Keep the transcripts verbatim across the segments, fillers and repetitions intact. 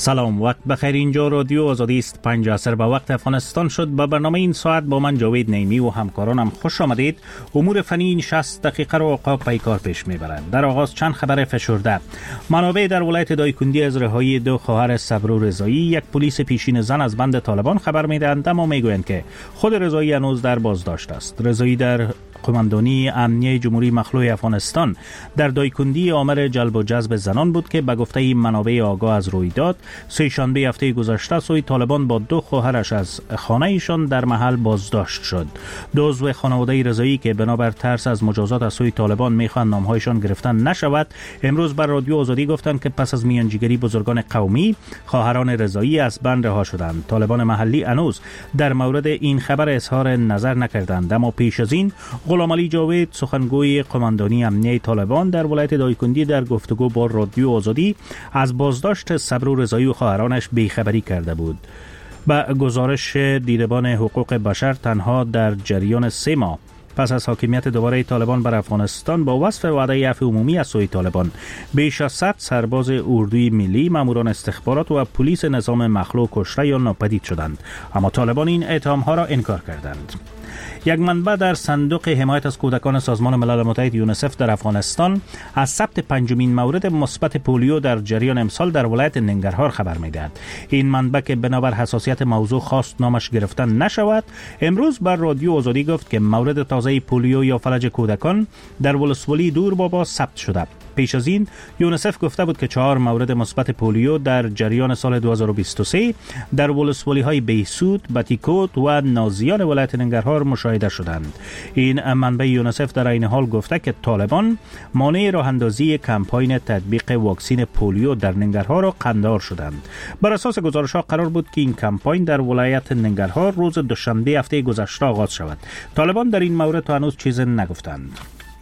سلام، وقت بخیر. اینجا رادیو آزادی است. پنج عصر به وقت افغانستان شد. به برنامه این ساعت با من جاوید نیمی و همکارانم خوش آمدید. امور فنی این شصت دقیقه را عقاب پیکار پیش میبرند. در آغاز چند خبر فشرده. منابع در ولایت دایکندی از رهایی دو خواهر صبرو رضایی، یک پلیس پیشین زن از بند طالبان خبر میدهند، اما میگویند که خود رضایی هنوز در بازداشت است. رضایی در قماندانی امنیه جمهوری مخلوع افغانستان در دایکندی آمر جلب و جذب زنان بود که به گفته منابع آگاه از رویداد سه شنبه هفته گذشته سوی طالبان با دو خواهرش از خانه ایشان در محل بازداشت شد. دو عضو خانواده رضایی که بنابر ترس از مجازات از سوی طالبان میخوان نامهایشان گرفتن نشود، امروز بر رادیو آزادی گفتند که پس از میانجیگری بزرگان قومی خواهران رضایی از بند رها شدند. طالبان محلی هنوز در مورد این خبر اظهار نظر نکردند، اما پیش از این غلام علی جاوید، سخنگوی قماندانی امنیه طالبان در ولایت دایکندی، در گفتگو با رادیو آزادی از بازداشت صبرو رضایی و خواهرانش بیخبری کرده بود. با گزارش دیدبان حقوق بشر، تنها در جریان سه ماه پس از حاکمیت دوباره طالبان بر افغانستان با وصف وعده عفو عمومی از سوی طالبان، بیش از صد سرباز اردوی ملی، ماموران استخبارات و پلیس نظام مخلوع کشته یا ناپدید شدند، اما طالبان این اتهام‌ها را انکار کردند. یک منبع در صندوق حمایت از کودکان سازمان ملل متحد یونیسف در افغانستان از ثبت پنجمین مورد مثبت پولیو در جریان امسال در ولایت ننگرهار خبر می‌دهد. این منبع که بنابر حساسیت موضوع خواست نامش گرفتن نشود، امروز بر رادیو آزادی گفت که مورد تازه پولیو یا فلج کودکان در ولسوالی دور بابا ثبت شده. پیش از این یونیسف گفته بود که چهار مورد مثبت پولیو در جریان سال دو هزار و بیست و سه در ولسوالی‌های بیسود، بتیکوت و نازیان ولایت ننگرهار مشاهده شدند. این منبع یونیسف در این حال گفته که طالبان مانع راه اندازی کمپاین تطبیق واکسن پولیو در ننگرهار را قندار شدند. بر اساس گزارش‌ها قرار بود که این کمپاین در ولایت ننگرهار روز دوشنبه هفته گذشته آغاز شود. طالبان در این مورد تا هنوز چیزی نگفتند.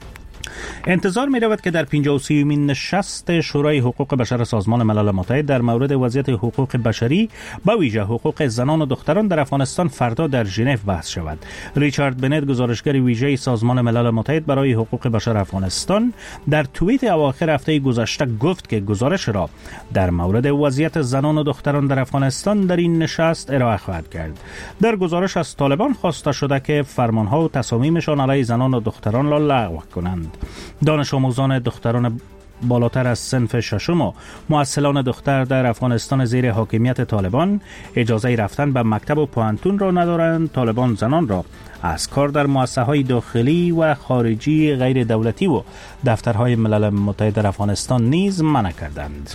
انتظار می رود که در پنجاه و سومین نشست شورای حقوق بشر سازمان ملل متحد در مورد وضعیت حقوق بشری به ویژه حقوق زنان و دختران در افغانستان فردا در ژنو بحث شود. ریچارد بنت، گزارشگر ویژه سازمان ملل متحد برای حقوق بشر افغانستان، در توییت اواخر هفته گذشته گفت که گزارش را در مورد وضعیت زنان و دختران در افغانستان در این نشست ارائه خواهد کرد. در گزارش از طالبان خواسته شده که فرمانها و تصامیمشان علیه زنان و دختران را لغو کنند. دانش آموزان دختران بالاتر از صنف ششم و مؤثلان دختر در افغانستان زیر حاکمیت طالبان اجازه رفتن به مکتب و پوهنتون را ندارند. طالبان زنان را از کار در مؤسسه‌های داخلی و خارجی غیر دولتی و دفترهای ملل متحد در افغانستان نیز منع کردند.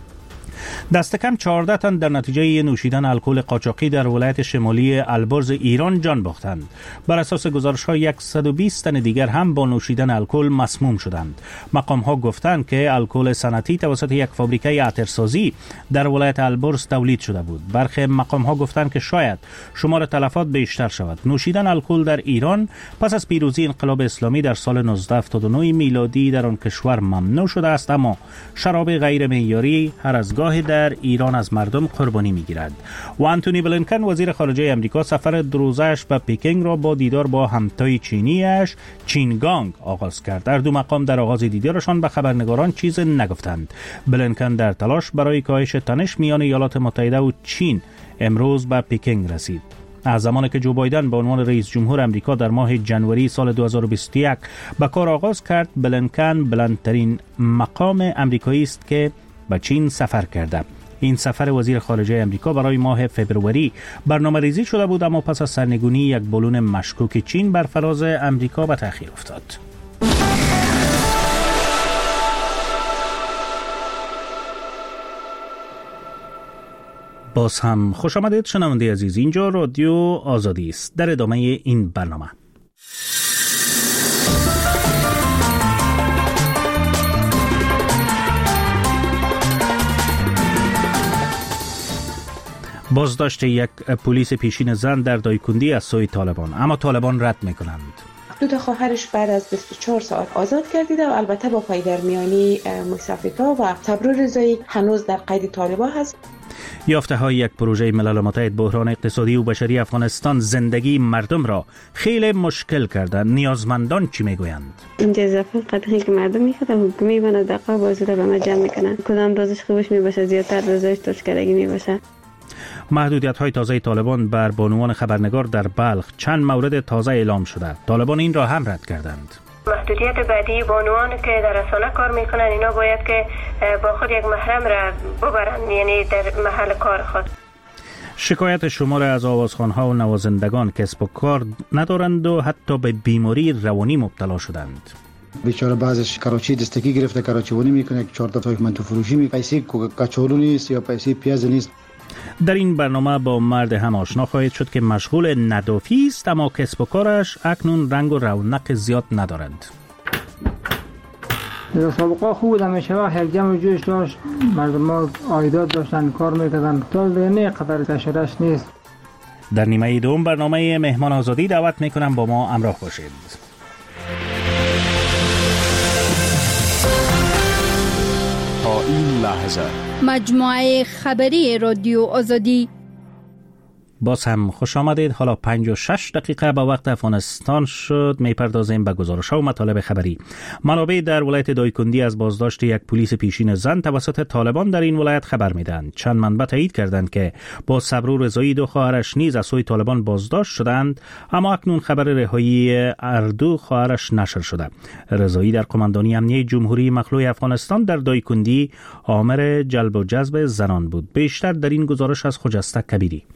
دست کم چهارده تن در نتیجه نوشیدن الکل قاچاقی در ولایت شمالی البرز ایران جان باختند. بر اساس گزارش‌ها صد و بیست تن دیگر هم با نوشیدن الکل مسموم شدند. مقام‌ها گفتند که الکل صنعتی توسط یک فابریکه عطرسازی در ولایت البرز تولید شده بود. برخی مقام‌ها گفتند که شاید شمار تلفات بیشتر شود. نوشیدن الکل در ایران پس از پیروزی انقلاب اسلامی در سال نوزده هفتاد و نه میلادی در آن کشور ممنوع شده است، اما شراب غیر معیاری هر از گاه در ایران از مردم قربانی می‌گیرد. و آنتونی بلینکن، وزیر خارجه امریکا، سفر دو روزه‌اش به پکینگ را با دیدار با همتای چینی‌اش چینگانگ آغاز کرد. در دو مقام در آغاز دیدارشان به خبرنگاران چیز نگفتند. بلینکن در تلاش برای کاهش تنش میان ایالات متحده و چین امروز به پکینگ رسید. از زمانی که جو بایدن به عنوان رئیس جمهور امریکا در ماه جنوری سال دو هزار و بیست و یک به کار آغاز کرد، بلینکن بلندترین مقام امریکایی است که به چین سفر کرده. این سفر وزیر خارجه امریکا برای ماه فبروری برنامه ریزی شده بود، اما پس از سرنگونی یک بالون مشکوک چین بر فراز امریکا به تأخیر افتاد. باز هم خوش آمدید شنونده عزیز. اینجا رادیو آزادی است. در ادامه این برنامه بازداشت یک پلیس پیشین زن در دایکندی از سوی طالبان، اما طالبان رد میکنند. دو تا خواهرش بعد از بیست و چهار ساعت آزاد گردیده و البته با پایدرمیانی موسی افریقا و صبرو رضایی هنوز در قید طالبان هست. یافته های یک پروژه ملل متحد بحران اقتصادی و بشری افغانستان زندگی مردم را خیلی مشکل کرده. نیازمندان چی میگویند؟ اینجا اضافه قطعی که مردم میخواد حکومی بنا دقیقا بازی را به ما جمع میکنن. کدام دوزش خوبش میباشه زیادتر دوزش توشکرگی میباشه. محدودیت های تازه طالبان بر بانوان خبرنگار در بلخ. چند مورد تازه اعلام شده. طالبان این را هم رد کردند. محدودیت بعدی بانوان که در رسانه کار میکنن اینا باید که با خود یک محرم را ببرن، یعنی در محل کار خود. شکایت شمار از آوازخوان‌ها و نوازندگان کسب و کار ندارند و حتی به بیماری روانی مبتلا شدند. بیچاره بعضش کراچی دستگی گرفته، کراچیونی میکنه، چهار تا تاک منتو فروشی می، پیسه کچالو نیست یا پیسه پیاز نیست. در این برنامه با مرد هم آشنا خواهید شد که مشغول ندافی است اما کسب و کارش اکنون رنگ و رونق زیاد ندارند. در سابقه خوب بود، همیشه وقت یک جمع جوش داشت، مردم ها عایدات داشتن، کار میکردن. تا نه قدر تشرش نیست. در نیمه دوم برنامه مهمان آزادی دعوت میکنم با ما همراه باشید. تا این لحظه مجموعه خبری رادیو آزادی. باز هم خوش آمدید. حالا پنج و شش دقیقه به وقت افغانستان شد. میپردازیم به گزارش‌ها و مطالب خبری. منابع در ولایت دایکندی از بازداشت یک پلیس پیشین زن توسط طالبان در این ولایت خبر میدن. چند منبع تایید کردند که با صبر و رضایی دو خواهرش نیز از سوی طالبان بازداشت شدند، اما اکنون خبر رهایی هر دو خواهرش نشر شده. رضایی در قماندانی امنیه جمهوری مخلوع افغانستان در دایکندی آمر جلب و جذب زنان بود. بیشتر در این گزارش از خجسته کبیری.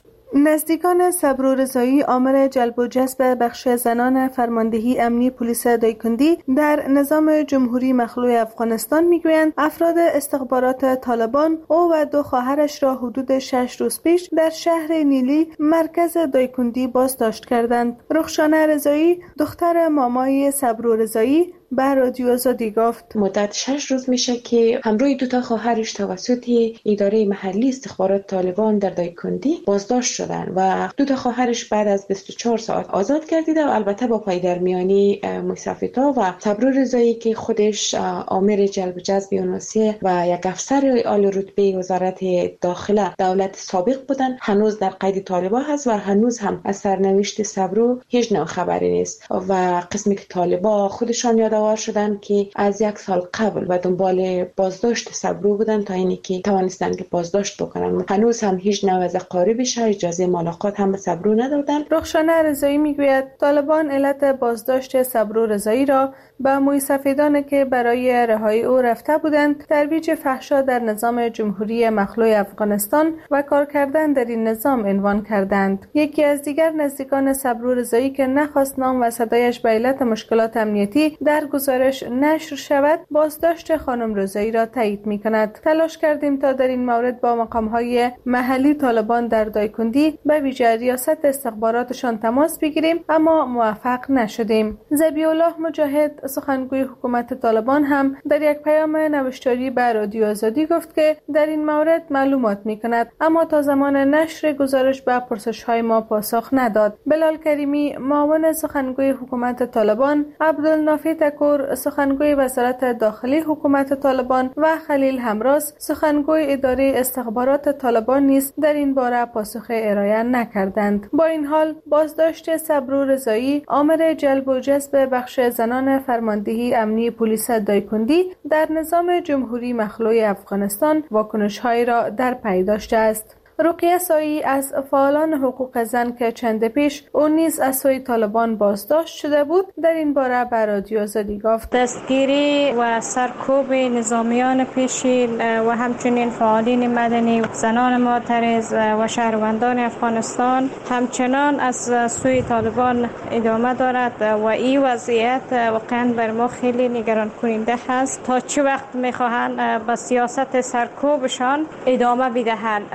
نزدیکان صبر و رضایی آمر جلب و جذب بخش زنان فرماندهی امنی پلیس دایکندی در نظام جمهوری مخلوع افغانستان میگویند افراد استخبارات طالبان او و دو خواهرش را حدود شش روز پیش در شهر نیلی مرکز دایکندی بازداشت کردند. رخشانه رضایی دختر مامای صبر و رضایی به رادیو آزادی گفت مدت شش روز میشه که همراه دو تا خواهرش توسط اداره محلی استخبارات طالبان در دایکندی بازداشت شدن و دو تا خواهرش بعد از بیست و چهار ساعت آزاد گردیده و البته با پایدرمیانی مصطفی‌تا و صبر رضایی که خودش آمر جلب جذب یونسی و یک افسر عالی رتبه وزارت داخله دولت سابق بودن هنوز در قید طالبان هست و هنوز هم از سرنوشت صبر هیچ نوع خبری نیست و قسمی که طالبان خودشان یاد شدن که از یک سال قبل و دنبال بازداشت صبرو بودن تا اینی که توانستن که بازداشت بکنن. هنوز هم هیچ نوع از قاربش اجازه ملاقات هم به صبرو ندادن. رخشانه رضایی میگوید طالبان علت بازداشت صبرو رضایی را به موی سفیدان که برای رهایی او رفته بودند ترویج فحشا در نظام جمهوری مخلوع افغانستان و کار کردن در این نظام عنوان کردند. یکی از دیگر نزدیکان صبرو رضایی که نخواست نام و صدایش به علت مشکلات امنیتی در گزارش نشر شود بازداشت خانم رضایی را تایید می‌کند. تلاش کردیم تا در این مورد با مقام‌های محلی طالبان در دایکندی به ویژه ریاست استخباراتشان تماس بگیریم اما موفق نشدیم. ذبیح الله مجاهد سخنگوی حکومت طالبان هم در یک پیام نوشتاری به رادیو آزادی گفت که در این مورد معلومات می‌کند اما تا زمان نشر گزارش به پرسش‌های ما پاسخ نداد. بلال کریمی معاون سخنگوی حکومت طالبان، عبدالنافی تکور سخنگوی وزارت داخلی حکومت طالبان و خلیل همراز سخنگوی اداره استخبارات طالبان نیز در این باره پاسخ ارائه نکردند. با این حال بازداشت صبر و رضایی آمر جلب و جذب بخش زنان فرماندهی امنی پلیس دایکندی در نظام جمهوری مخلوع افغانستان واکنش‌هایی را در پی داشته است. رقیه سایی از فعالان حقوق زن که چند پیش او نیز از سوی طالبان بازداشت شده بود در این باره به رادیو آزادی گفت دستگیری و سرکوب نظامیان پیشین و همچنین فعالین مدنی زنان معترض و شهروندان افغانستان همچنان از سوی طالبان ادامه دارد و این وضعیت واقعا بر ما خیلی نگران کننده هست. تا چه وقت میخواهند به سیاست سرکوبشان ادامه بدهند؟ خانم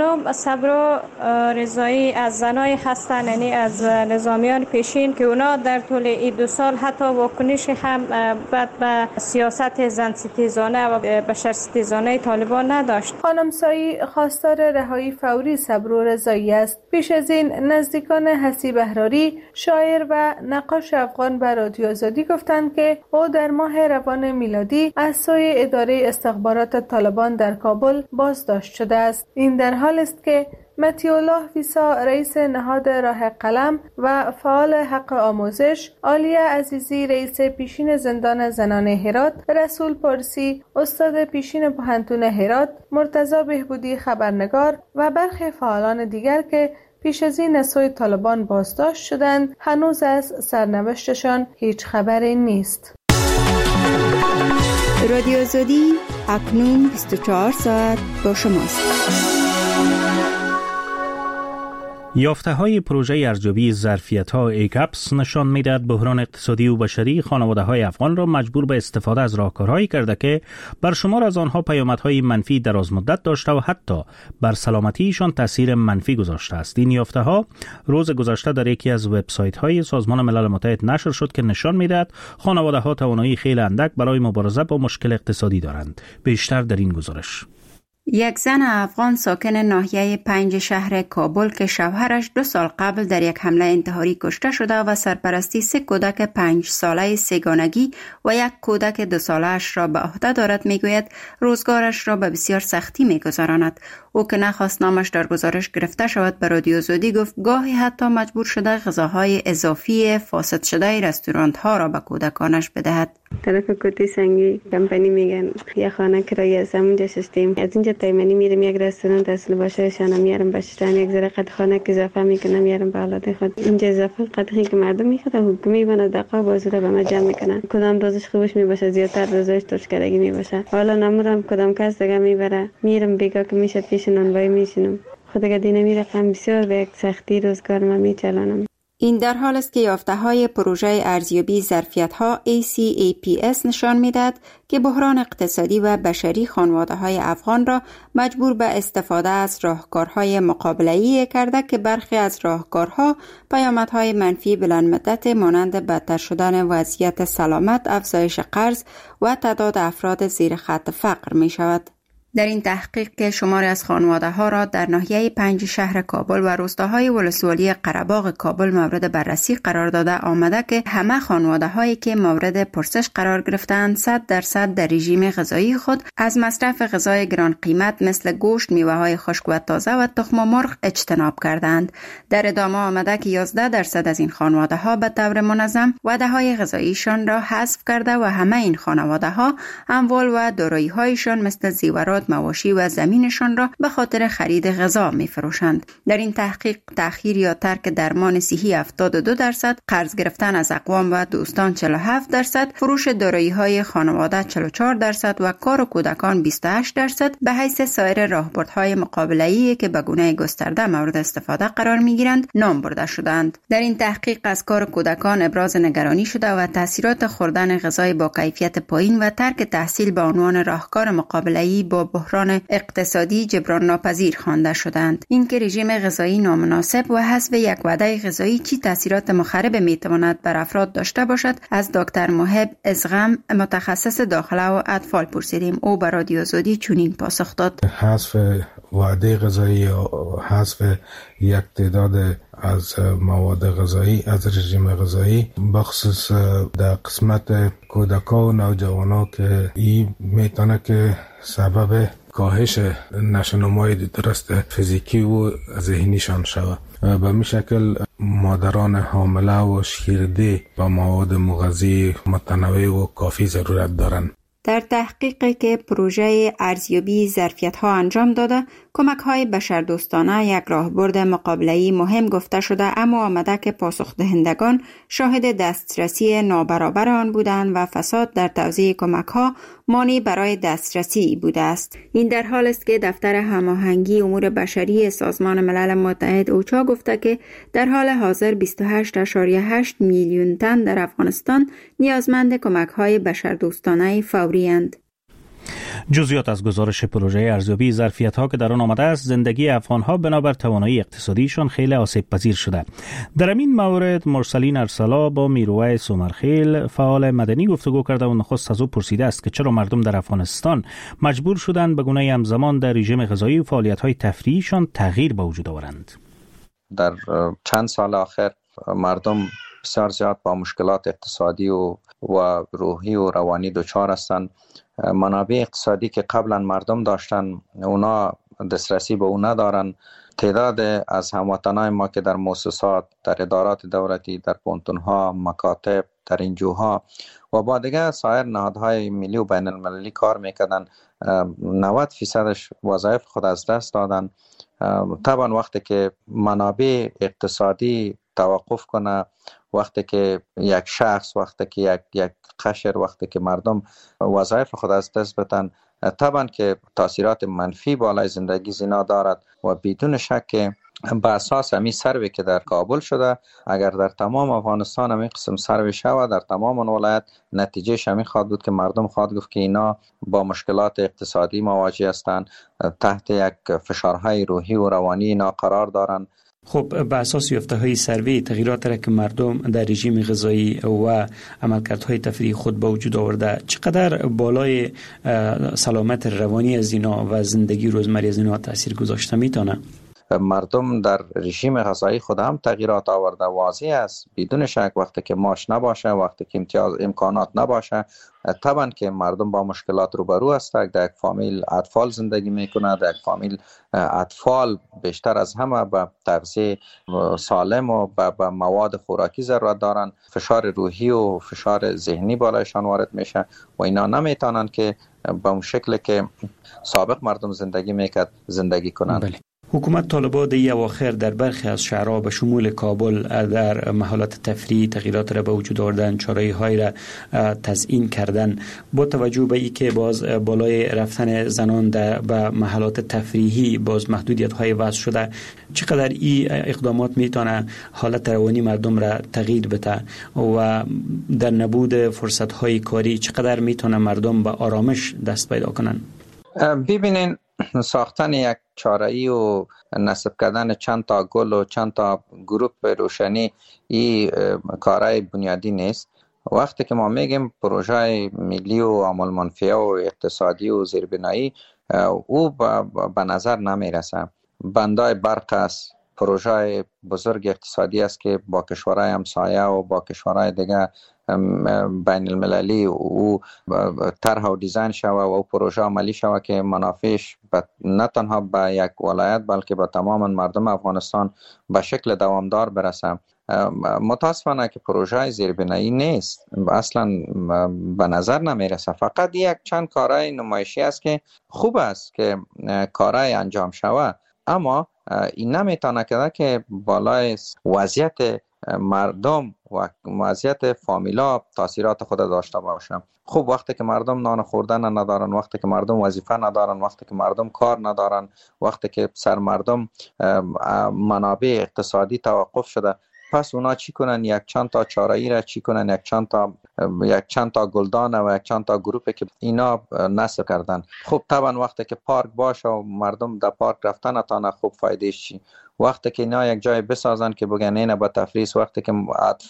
خانم صبرا رضایی از زنای هستن، یعنی از نظامیان پیشین که اونا در طول این دو سال حتی واکنش هم بعد به سیاست زن ستیزانه و بشر ستیزانه طالبان نداشت. خانم سایی خواستار رهایی فوری صبرا رضایی است. پیش از این نزدیکان حسیب احراری، شاعر و نقاش افغان به رادیو آزادی گفتند که او در ماه روان میلادی از سوی اداره استخبارات طالبان در کابل بازداشت شده است. این در حال است که مطیع الله ویسا رئیس نهاد راه قلم و فعال حق آموزش، عالیه عزیزی رئیس پیشین زندان زنان هرات، رسول پارسی استاد پیشین پوهنتون هرات، مرتضی بهبودی خبرنگار و برخی فعالان دیگر که پیش از این از سوی طالبان بازداشت شدند، هنوز از سرنوشتشان هیچ خبری نیست. رادیو آزادی اکنون بیست و چهار ساعت با شماست. یافته های پروژه ارزیابی ظرفیت ها ایکپس نشان میدهد بحران اقتصادی و بشری خانواده های افغان را مجبور به استفاده از راهکارهایی کرده که بر شمار از آنها پیامدهای منفی دراز مدت داشته و حتی بر سلامتیشان تاثیر منفی گذاشته است. این یافته ها روز گذشته در یکی از وبسایت های سازمان ملل متحد نشر شد که نشان میدهد خانواده ها توانایی خیلی اندک برای مبارزه با مشکل اقتصادی دارند. بیشتر در این گزارش. یک زن افغان ساکن ناحیه پنج شهر کابل که شوهرش دو سال قبل در یک حمله انتحاری کشته شده و سرپرستی سه کودک پنج ساله سگانگی و یک کودک دو ساله‌اش را به عهده دارد میگوید روزگارش را به بسیار سختی میگذراند. او که نخواست نامش در گزارش گرفته شود به رادیو آزادی گفت گاهی حتی مجبور شده غذاهای اضافی فاسد شده رستوران ها را به کودکانش بدهد. طرف کوتی سنگی کمپانی میگن یه خانه کرایه از اونجا شستیم، از اینجا تایمانی میرم یک رستوران اصل باشه شانه میارم باشتن یک ذره قد خانه که اضافه میکنم میارم به حالت خود. اینجا اضافه قدری که مردم میخواد حکومی بنا دقیقا بازوره به ما جمع میکنن، کدام دوزش خوبش میباشه زیادتر دوزش ترشکرگی میباشه. حالا نمورم کدام کس دیگه میبره میرم بیگا که میشه پیش نانوایی میشینم خود دیگه دینه میره قم بسیار به یک سختی روزگار ما میچلانم. این در حال است که یافته‌های پروژه ارزیابی ظرفیت‌ها ای سی ای پی اس نشان می‌دهد که بحران اقتصادی و بشری خانواده‌های افغان را مجبور به استفاده از راهکارهای مقابله‌ای کرده که برخی از راهکارها پیامدهای منفی بلندمدت مانند بدتر شدن وضعیت سلامت، افزایش قرض و تعداد افراد زیر خط فقر می‌شود. در این تحقیق که شماری از خانواده ها را در ناحیه پنج شهر کابل و روستاهای ولسوالی قره‌باغ کابل مورد بررسی قرار داده آمده که همه خانواده هایی که مورد پرسش قرار گرفتند صد درصد در رژیم غذایی خود از مصرف غذای گران قیمت مثل گوشت، میوه های خشک و تازه و تخم مرغ اجتناب کردند. در ادامه آمده که یازده درصد از این خانواده ها به طور منظم وعده های غذاییشان را حذف کرده و همه این خانواده ها اموال و دارایی هایشان مثل زیورات، مواشی و زمینشان را به خاطر خرید غذا می فروشند. در این تحقیق تأخیر یا ترک درمان صحی هفتاد و دو درصد، قرض گرفتن از اقوام و دوستان چهل و هفت درصد، فروش دارایی های خانواده چهل و چهار درصد و کار کودکان بیست و هشت درصد به حیث سایر راهبردهای مقابله‌ای که به گونه گسترده مورد استفاده قرار می گیرند نام برده شدند. در این تحقیق از کار کودکان ابراز نگرانی شده و تاثیرات خوردن غذای با کیفیت پایین و ترک تحصیل به عنوان راهکار مقابله‌ای با بحران اقتصادی جبران ناپذیر خوانده شدند. این که رژیم غذایی نامناسب و حذف یک وعده غذایی چی تاثیرات مخرب میتواند بر افراد داشته باشد از دکتر محب ازغم متخصص داخله و اطفال پرسیدیم. او به رادیو آزادی چنین پاسخ داد: حذف وعده غذایی و حذف یک تعداد از مواد غذایی از رژیم غذایی بخصوص در قسمت کودکان و نوجوانان که این میتونه که سبب کاهش نشونمای درست فیزیکی و ذهنیشان شود. به می شکل مادران حامله و شیرده با مواد مغذی متنوع و کافی ضرورت دارند. در تحقیقی که پروژه ارزیابی ظرفیت‌ها انجام داده، کمک‌های بشردوستانه یک راهبرد مقابله‌ای مهم گفته شده، اما آمده که پاسخ دهندگان شاهد دسترسی نابرابر آن بودند و فساد در توزیع کمک‌ها مانع برای دسترسی بوده است. این در حال است که دفتر هماهنگی امور بشری سازمان ملل متحد اوچا گفته که در حال حاضر بیست و هشت ممیز هشت میلیون تن در افغانستان نیازمند کمک‌های بشردوستانه فوری اند. جزئیات از گزارش پروژه ارزیابی ظرفیت‌ها که در آن آمده است، زندگی افغان‌ها بنابر توانایی اقتصادیشان خیلی آسیب پذیر شده. در این مورد مرسلین ارسلا با میرویس عمرخیل فعال مدنی گفتگو کرده و نخست از او پرسیده است که چرا مردم در افغانستان مجبور شدند به گونه همزمان در رژیم غذایی و فعالیت‌های تفریحیشان تغییر به وجود آورند. در چند سال آخر مردم بسیار زیاد با مشکلات اقتصادی و و روحی و روانی دچار هستند. منابع اقتصادی که قبلا مردم داشتن اونا دسترسی به اون ندارن. تعداد از هموطنان ما که در مؤسسات، در ادارات دولتی، در پونتونها، مکاتب، در انجوها و با دیگر سایر نهادهای ملی و بین المللی کار میکردن، نود فیصدش وظایف خود از دست دادن. طبعا وقتی که منابع اقتصادی توقف کنه، وقتی که یک شخص، وقتی که یک یک قشر، وقتی که مردم وظایف خود از دست بدن، طبعا که تاثیرات منفی بالای زندگی زینا دارد و بدون شک به اساس همین سروی که در کابل شده، اگر در تمام افغانستان همین قسم سروی شود، در تمام ولایت، نتیجه همین خواهد بود که مردم خواهد گفت که اینا با مشکلات اقتصادی مواجه هستند، تحت یک فشارهای روحی و روانی اینا قرار دارند. خب به اساس یافته‌های سروی، تغییرات را که مردم در رژیم غذایی و عملکردهای تفریحی خود به وجود آورده، چقدر بالای سلامت روانی از اینا و زندگی روزمره از اینا تاثیر گذاشته میتونه؟ مردم در رژیم غذایی خود هم تغییرات آورده، واضح است بدون شک. وقتی که ماش نباشه، وقتی که امتیاز امکانات نباشه، طبعا که مردم با مشکلات روبرو هستند. در یک فامیل اطفال زندگی میکنه، در یک فامیل اطفال بیشتر از همه به تغذیه سالم و به مواد خوراکی ضرورت دارن. فشار روحی و فشار ذهنی بالایشان وارد میشه و اینا نمیتونن که به اون شکل که سابق مردم زندگی میکرد زندگی کنن. بله. حکومت طالبان در اواخر در برخی از شهرها به شمول کابل در محلات تفریحی تغییرات را به وجود آوردن، چاره‌های را تزیین کردن. با توجه به اینکه باز بالای رفتن زنان در به محلات تفریحی باز محدودیت‌های وضع شده، چقدر این اقدامات میتونه حالت روانی مردم را تغییر بده و در نبود فرصت‌های کاری چقدر میتونه مردم به آرامش دست پیدا کنن؟ ببینین، ساختن یک چاره‌ای و نصب کردن چند تا گل و چند تا گروپ روشنی این کارهای بنیادی نیست. وقتی که ما میگیم پروژه ملی و عامل منفعه و اقتصادی و زیربنایی، او به نظر نمیرسه. بندای برق است، پروژه بزرگ اقتصادی است که با کشورهای همسایه و با کشورهای دیگه بین المللی او طرح و دیزاین شوه و او پروژه عملی شوه که منافعش نه تنها به یک ولایت بلکه به تمام مردم افغانستان به شکل دوامدار برسه. متاسفانه که پروژه زیربنایی نیست، اصلا به نظر نمیرسه. فقط یک چند کارهای نمایشی است که خوب است که کارهای انجام شوه، اما این نمیتونه که که بالای وضعیت مردم و وضعیت فامیلا تاثیرات خود داشته باشه. خب وقتی که مردم نان خوردن ندارن، وقتی که مردم وظیفه ندارن، وقتی که مردم کار ندارن، وقتی که سر مردم منابع اقتصادی توقف شده، پس اونا چی کنن؟ یک چند تا چاره‌ای را چی کنن؟ یک چند تا یک چند تا گلدان و یک چند تا گروپی که اینا نصب کردن. خب طبعا وقتی که پارک باشه و مردم در پارک رفتن نتانه، خوب فایدهش چی؟ وقتی که اینا یک جای بسازن که بگن اینه با تفریح، وقتی که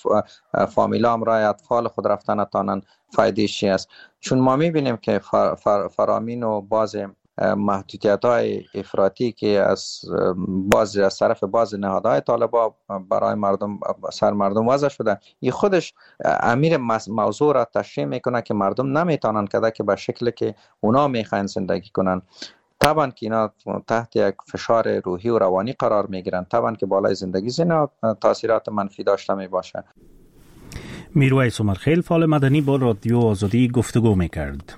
فامیلا هم رای اطفال خود رفتن نتانن، فایدهش چی است؟ چون ما میبینیم که فر فر فرامین و باز محدودیت‌های افراطی که از باز از طرف باز نهادهای طالبان برای مردم سر مردم وضع شده، این خودش امیر موضوع را تشریح میکنه که مردم نمیتونن کده که به شکلی که اونا میخواین زندگی کنن. طبعا که اینا تحت یک فشار روحی و روانی قرار میگیرن، طبعا که بالای زندگی اینا تاثیرات منفی داشته میباشه. میرویس عمرخیل فعال مدنی با رادیو آزادی گفتگو میکرد.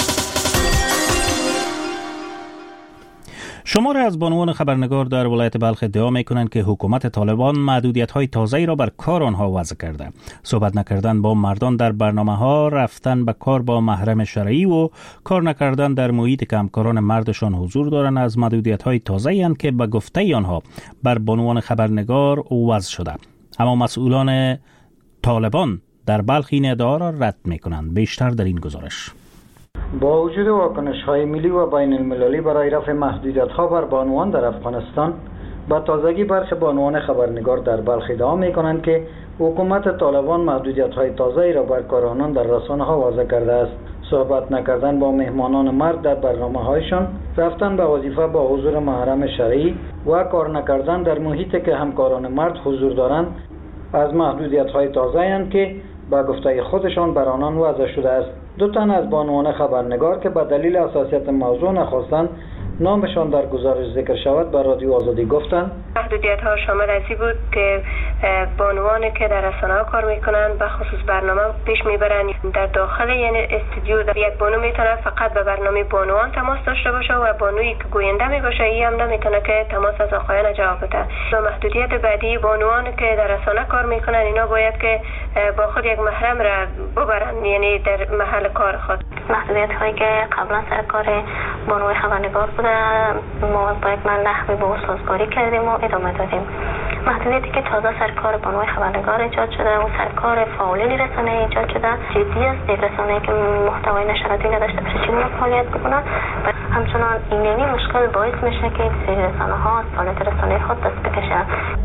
شماره از بانوان خبرنگار در ولایت بلخ ادعا میکنند که حکومت طالبان محدودیت‌های تازه‌ای را بر کار آنها وضع کرده. صحبت نکردن با مردان در برنامه‌ها، رفتن به کار با محرم شرعی و کار نکردن در محیط که همکاران مردشان حضور دارند از محدودیت‌های تازه‌ای اند که به گفته آنها بر بانوان خبرنگار وضع شده. اما مسئولان طالبان در بلخ این ادعا را رد میکنند. بیشتر در این گزارش. با وجود واکنش‌های ملی و بین المللی برای رفع محدودیت‌ها بر بانوان در افغانستان، به تازگی برخی بانوان خبرنگار در بلخ ادعا می‌کنند که حکومت طالبان محدودیت‌های تازه‌ای را بر کارآمدان در رسانه‌ها وضع کرده است. صحبت نکردن با مهمانان مرد در برنامه‌هایشان، رفتن به وظیفه با حضور محرم شرعی و کار نکردن در محیطی که همکاران مرد حضور دارند از محدودیت‌های تازه‌اند که با گفته خودشان بر آنان وضع شده است. دو تن از بانوان خبرنگار که به دلیل حساسیت موضوع نخواستند نامشان در گزارش ذکر شود به رادیو آزادی گفتند محدودیت ها شامل ازی بود که بانوانی که در رسانه‌ها کار میکنند به خصوص برنامه پیش میبرند در داخل یعنی استودیو در یک بانو میتونه فقط به برنامه بانوان تماس داشته باشه و بانویی که گوینده میباشه ای هم نمیتونه که تماس از آقایان جواب بده. و محدودیت بعدی بانوانی که در رسانه کار میکنن اینا باید که با خود یک محرم را ببرن یعنی در محل کار خود. محدودیت هایی که قبلا سر کار بانوی خبرنگار بوده ما با یک نحوی با سازگاری کردیم و ادامه دادیم. محدودیتی که تازه سرکار بانوی خبرنگار ایجاد شده و سرکار فعالین رسانه ایجاد شده جدی است. یک رسانه‌ای که محتوای نشراتی نداشته باشه چگونه فعالیت بکنه و همچنان اینمی مشکل باعث میشه که سری رسانه‌ها از فعالیت رسانه خود دست بکشند.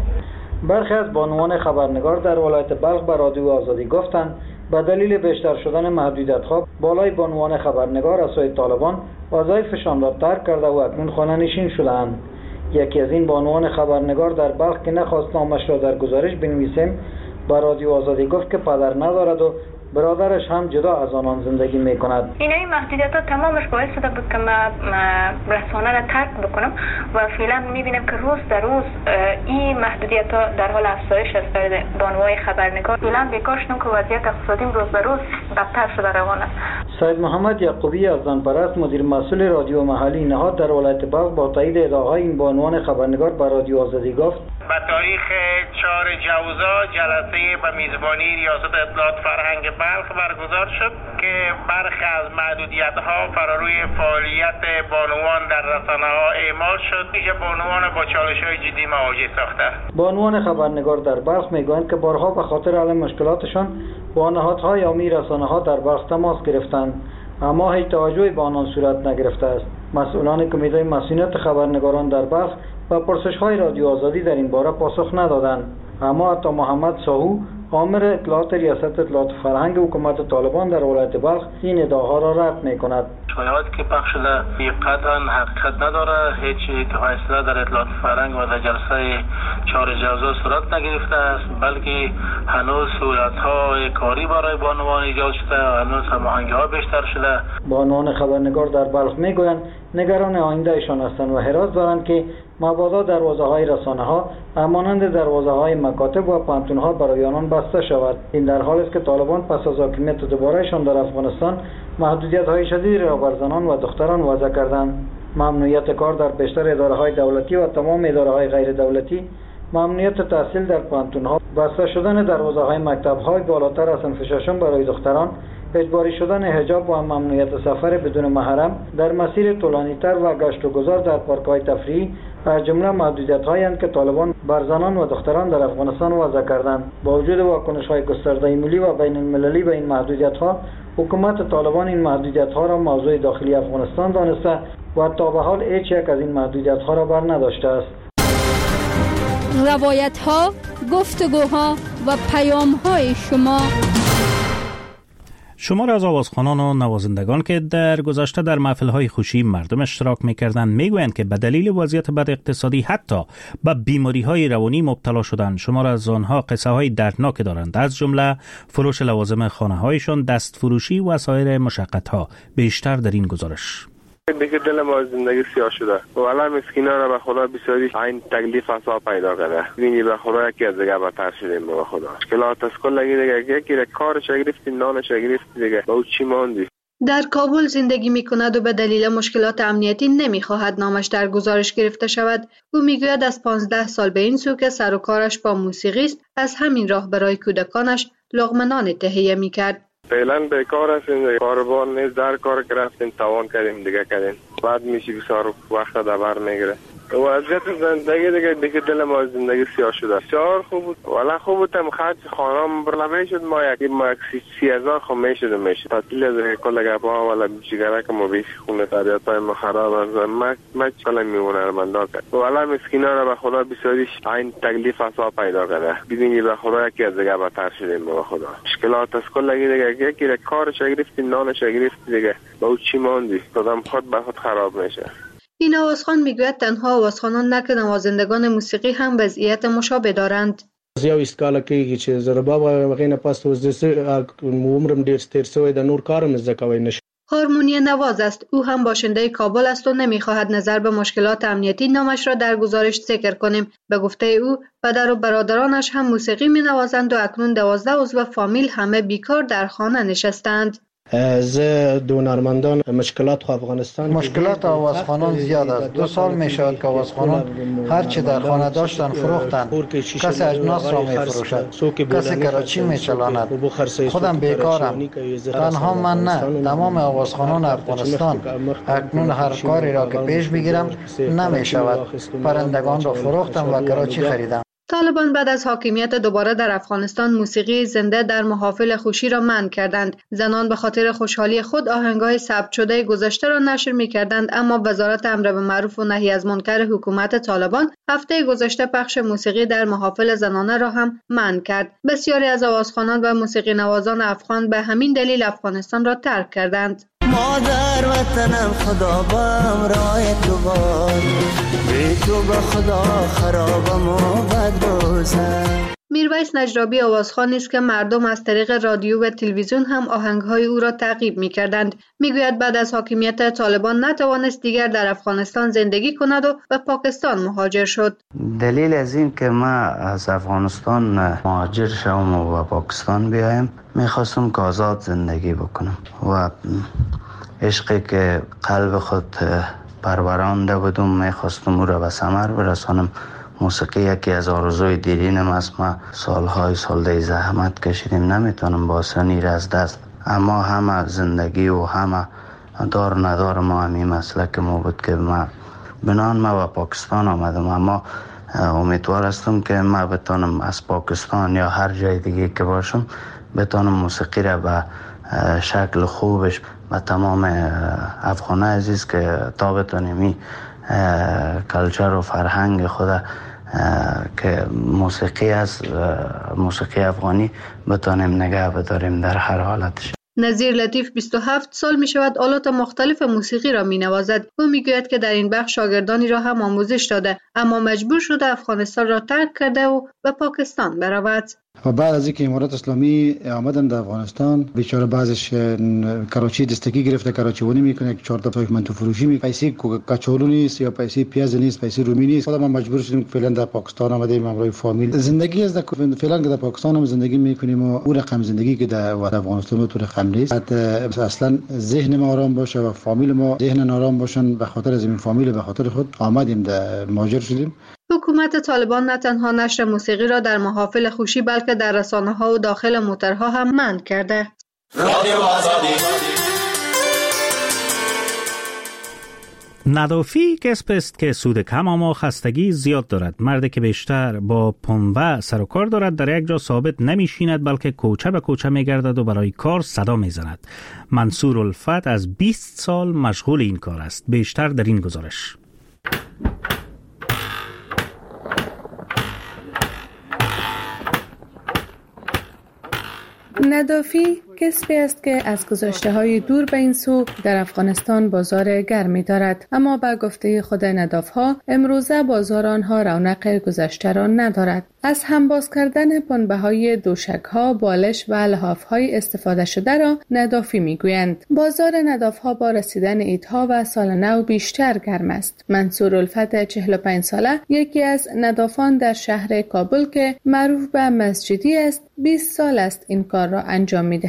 برخی از بانوان خبرنگار در ولایت بلخ به رادیو آزادی گفتند به دلیل بیشتر شدن محدودیت‌ها بالای بانوان خبرنگار از سوی طالبان وظایفشان را ترک کرده و اکنون خانه‌نشین شده‌اند. یکی از این بانوان خبرنگار در بلخ که نخواست نامش را در گزارش بنویسیم به رادیو آزادی گفت که پدر ندارد و برادرش هم جدا از آنان زندگی میکند. این این محدودیت‌ها تمامش باعث شده بود که من رسانه را ترک بکنم و فعلا میبینم که روز در روز این محدودیت‌ها در حال افزایش است برای بانوهای خبرنگار. فعلا بیکار شدم که وضعیت اقتصادی روز به روز بدتر شده روان است. سید محمد یعقوبی از زنپرست مدیر مسئول رادیو محلی نهاد در ولایت بلخ با تایید ادعاهای این بانوان خبرنگار به رادیو آزادی گفت به تاریخ چهار جوزا جلسه به میزبانی ریاست اطلاعات فرهنگ بلخ برگزار شد که برخی از محدودیت‌ها فراروی فعالیت بانوان در رسانه‌ها اعمال شد. دیگه بانوان با چالش‌های جدی مواجه ساخته. بانوان خبرنگار در بلخ میگویند که بارها به خاطر حل مشکلاتشان با نهادهای عامی رسانه‌ها در بلخ تماس گرفتند اما هیچ توجهی به آنان صورت نگرفته است. مسئولان کمیته مسئولیت خبرنگاران در بلخ و پرسش‌های رادیو آزادی در این باره پاسخ ندادند. اما حتی محمد ساهو آمر اطلاعات ریاست اطلاعات فرهنگ حکومت طالبان در ولایت بلخ این ادعاها را رد می‌کند. شایعاتی که پخش شده قطعاً حقیقت نداره. هیچ اصلاح در اطلاعات فرهنگ و در جلسه چهار جوزا صورت نگرفته است، بلکه هنوز سهولت‌های کاری برای بانوان ایجاد شده و هنوز هماهنگی‌ها بیشتر شده. بانوان خبرنگار در بلخ میگویند نگران آیندهشان هستند و حراس دارند که مبادا دروازه‌های رسانه‌ها همانند دروازه‌های مکاتب و پانتون‌ها برای آنان بسته شود. این در حالی است که طالبان پس از حاکمیت دوباره‌شان در افغانستان محدودیت‌های شدیدی را بر زنان و دختران وضع کردند. ممنوعیت کار در بیشتر اداره‌های دولتی و تمام اداره‌های غیر دولتی، ممنوعیت تحصیل در پانتون‌ها، بسته شدن دروازه‌های مکتب‌های بالاتر از صنف ششم برای دختران، اجباری شدن حجاب و ممنوعیت سفر بدون محرم در مسیر طولانی‌تر و گشت و گذار در پارک‌های تفریحی از جمله محدودیت‌هایی هستند که طالبان بر زنان و دختران در افغانستان وضع کردند. با وجود واکنش‌های گسترده ملی و بین المللی به این محدودیت‌ها، حکومت طالبان این محدودیت‌ها را موضوع داخلی افغانستان دانسته و تا به حال هیچ یک از این محدودیت‌ها را بر نداشته است. روایت‌ها، گفتگوها و پیام‌های شما شمار از آوازخوانان و نوازندگان که در گذشته در محفل‌های خوشی مردم اشتراک می‌کردند میگویند که به دلیل وضعیت بد اقتصادی حتی به بیماری‌های روانی مبتلا شدند. شمار از آنها قصه‌های دردناک دارند، از جمله فروش لوازم خانه‌هایشان، دست فروشی و سایر مشقت‌ها. بیشتر در این گزارش. دیگه دل ما زندگی سیاه شده و والا مسکینا را به خدا بسیاری این تکلیف اصلا پیدا کرده. ببینی به خدا یکی از دیگه بدتر شدیم به خدا. مشکلات از کل دیگه یکی را کارش گرفتیم، نانش گرفتیم دیگه با چی ماندی. در کابل زندگی می کند و به دلیل مشکلات امنیتی نمی خواهد نامش در گزارش گرفته شود. او می گوید از پانزده سال به این سو که سر و کارش با موسیقی است، از همین راه برای کودکانش لقمه نان تهیه می کرد. فعلا بیکار هستیم، کاروبار نیست، در کار گرفتیم، توان کردیم دیگه کردیم، بعد میشه بسیار وقت دبر میگیره. وضعیت زندگی دیگه دیگه دل ما زندگی سیاه شده. چهار خوب بود والا خوب بودم خرج خانم برنامه شد ما یک ما یک سی هزار خو میشد میشد تعطیل از کل گپا والا بیچاره که ما بیش خونه طبیعت ما خراب است ما ما کلا میمونه مندا کرد والا مسکینا را به خدا بسیاریش این تکلیف اسا پیدا کرده ببینی به خدا یکی از دیگه بدتر شدیم به خدا مشکلات از کل دیگه یکی کارش گرفت نانش گرفت دیگه با او چی ماندی آدم خود به خود خراب میشه. این آوازخوان میگوید تنها آوازخوانان نه که نوازندگان موسیقی هم وضعیت مشابه دارند. یو اسکاله کېږي چې زه رباب غینه پاس اوس د عمرم ډیر ستر شوی د نور کارم زده کوي نشم. هارمونی نواز است. او هم باشنده کابل است و نمیخواهد نظر به مشکلات امنیتی نامش را در گزارش ذکر کنیم. به گفته او پدر و برادرانش هم موسیقی می نوازند و اکنون دوازده عضو فامیل همه بیکار در خانه نشستند. زه د هنرمندان مشکلات خو افغانستان مشکلات آوازخوانان زیاد است. دو سال می شود که آوازخوانان هر چه در خانه داشتن فروختند. کسی اجناس را می فروشد، کسی کراچی می چلاند. خودم بیکارم، تنها من نه، تمام آوازخوانان افغانستان. اکنون هر کاری را که پیش بگیرم نمی شود. پرندگان را فروختم و کراچی خریدم. طالبان بعد از حاکمیت دوباره در افغانستان موسیقی زنده در محافل خوشی را منع کردند. زنان به خاطر خوشحالی خود آهنگ‌های ثبت شده گذشته را نشر می‌کردند، اما وزارت امر به معروف و نهی از منکر حکومت طالبان هفته گذشته پخش موسیقی در محافل زنانه را هم منع کرد. بسیاری از آوازخوانان و موسیقی نوازان افغان به همین دلیل افغانستان را ترک کردند. مادر وطنم خدا بام رای تو باد بی تو به خدا خرابم و بد روزم. میرویس نجرابی آوازخوانی است که مردم از طریق رادیو و تلویزیون هم آهنگهای او را تعقیب می‌کردند. میگوید بعد از حاکمیت طالبان نتوانست دیگر در افغانستان زندگی کند و به پاکستان مهاجر شد. دلیل از این که ما از افغانستان مهاجر شوم و به پاکستان بیایم میخواستم که آزاد زندگی بکنم و عشقی که قلب خود پرورانده بودم میخواستم او را به ثمر برسانم. موسیقی یکی از آرزوی دیرینم است. ما سالهای سالده زحمت کشیدیم، نمیتونم با آسانی را از دست، اما همه زندگی و همه دار ندار ما همین مسلک ما بود که ما بنان ما به پاکستان آمدم. اما امیدوار هستم که ما بتانم از پاکستان یا هر جای دیگه که باشم بتانم موسیقی را به شکل خوبش و تمام افغان عزیز که تا بتانیم این کلچر و فرهنگ خود که موسیقی از موسیقی افغانی بتانیم نگه بداریم در هر حالتش. نظیر لطیف بیست و هفت سال می شود آلات مختلف موسیقی را می نوازد. او می گوید که در این بخش شاگردانی را هم آموزش داده، اما مجبور شده افغانستان را ترک کرده و به پاکستان برود. و بعد از اینکه امارات اسلامی آمدن در افغانستان بیچاره بعضش کراچی دستگی گرفته، کراچی ونی میکنه که چهار تا منتو فروشی می پیسه کچولو نیست یا پیسه پیاز نیست، پیسه رومی نیست. خودم مجبور شدیم فعلا در پاکستان آمدیم همراه فامیل. زندگی از فعلا که در پاکستان هم زندگی میکنیم و اون رقم زندگی که در افغانستان تو رقم نیست. اصلا ذهن ما آرام باشه و فامیل ما ذهن آرام باشن. به خاطر از این فامیل به خاطر خود آمدیم در مهاجر شدیم. حکومت طالبان نه تنها نشر موسیقی را در محافل خوشی بلکه در رسانه‌ها و داخل موترها هم منع کرده. ندافی کسب است که سود کم اما خستگی زیاد دارد. مردی که بیشتر با پنبه سر و کار دارد در یک جا ثابت نمیشیند بلکه کوچه به کوچه میگردد و برای کار صدا میزند. منصور الفت از بیست سال مشغول این کار است. بیشتر در این گزارش. ندافی کسبی است که از گذشته های دور به این سو در افغانستان بازار گرمی دارد، اما با گفته خود نداف ها امروزه بازار آنها رونق گذشته را ندارد. از همباز کردن پنبه های دوشک ها، بالش و لحاف های استفاده شده را ندافی می گویند. بازار نداف ها با رسیدن عیدها و سال نو بیشتر گرم است. منصور الفت چهل و پنج ساله یکی از ندافان در شهر کابل که معروف به مسجدی است، بیست سال است این کار را انجام می دهد.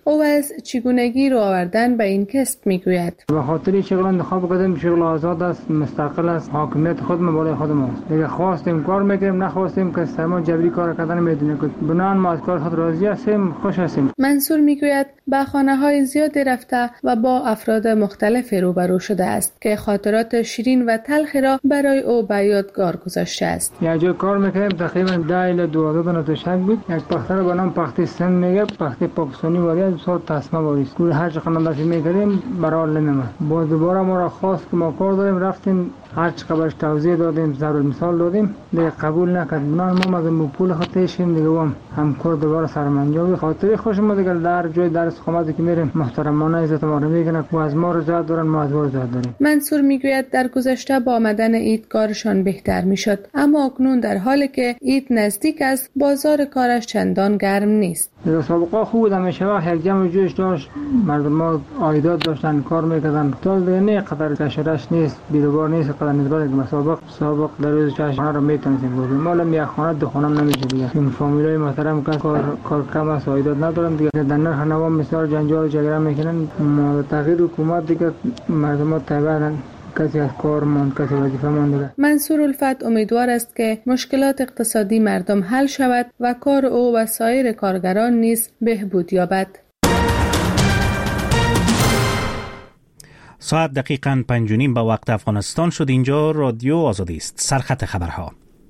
او از چگونگی رو آوردن به این کسب میگوید. به خاطر شغل انتخاب کردیم، شغل آزاد است، مستقل است، حاکمیت خودم بالای خودم است. اگه خواستیم کار میکنیم، نخواستیم که سرما جبری کار کردن میدونیم که بنان ما از کار خود راضی هستیم، خوش هستیم. منصور میگوید به خانه‌های زیادی رفته و با افراد مختلف روبرو شده است که خاطرات شیرین و تلخی را برای او به یادگار گذاشته است. یک جای کار میکنیم تقریبا ده الی دوازده تا نتوشک بود. یک پختر به نام پخت سند میگه، پخت پاکستانی وارد صد تسمه واریست. کل هر چقدر نفی میکردیم برای نمیمد. با دوباره ما را خواست که ما کار داریم، رفتیم هر چقدر برش توضیح دادیم، ضرب المثال دادیم، دیگه قبول نکرد. بنان ما از پول خاطرشیم دیگه هم هم کار دوباره سرمنجابی خاطری خوش ما دیگه در جای درس خامدی که میریم محترمانه عزت ما رو میکنن و از ما رضایت دارن، ما از ما رضایت داریم. منصور میگوید در گذشته با آمدن عید کارشان بهتر میشد، اما اکنون در حالی که عید نزدیک است بازار کارش چندان گرم نیست. در سابقه خوب بود، همیشه وقت یک جمع جوش داشت، مردم ما عایدات داشتن، کار میکردن. تا دیگه نه قدر کشورش نیست، بیروبار نیست قدر نسبت به مسابق سابق در روز چش خانه رو میتونستیم بودیم. مالم یک خانه دو خانه نمیشه دیگه. این فامیلای محترم که کار کار کم است، عایدات ندارن دیگه. در نرخ نوام مثال جنجال جگره میکنن. ما تغییر حکومت دیگه مردم تبعن کسی از کار ماند، کسی وظیفه ماند. منصور الفت امیدوار است که مشکلات اقتصادی مردم حل شود و کار او و سایر کارگران نیز بهبود یابد. ساعت دقیقاً پنج و نیم به وقت افغانستان شد. اینجا رادیو آزادی است. سرخط خبرها.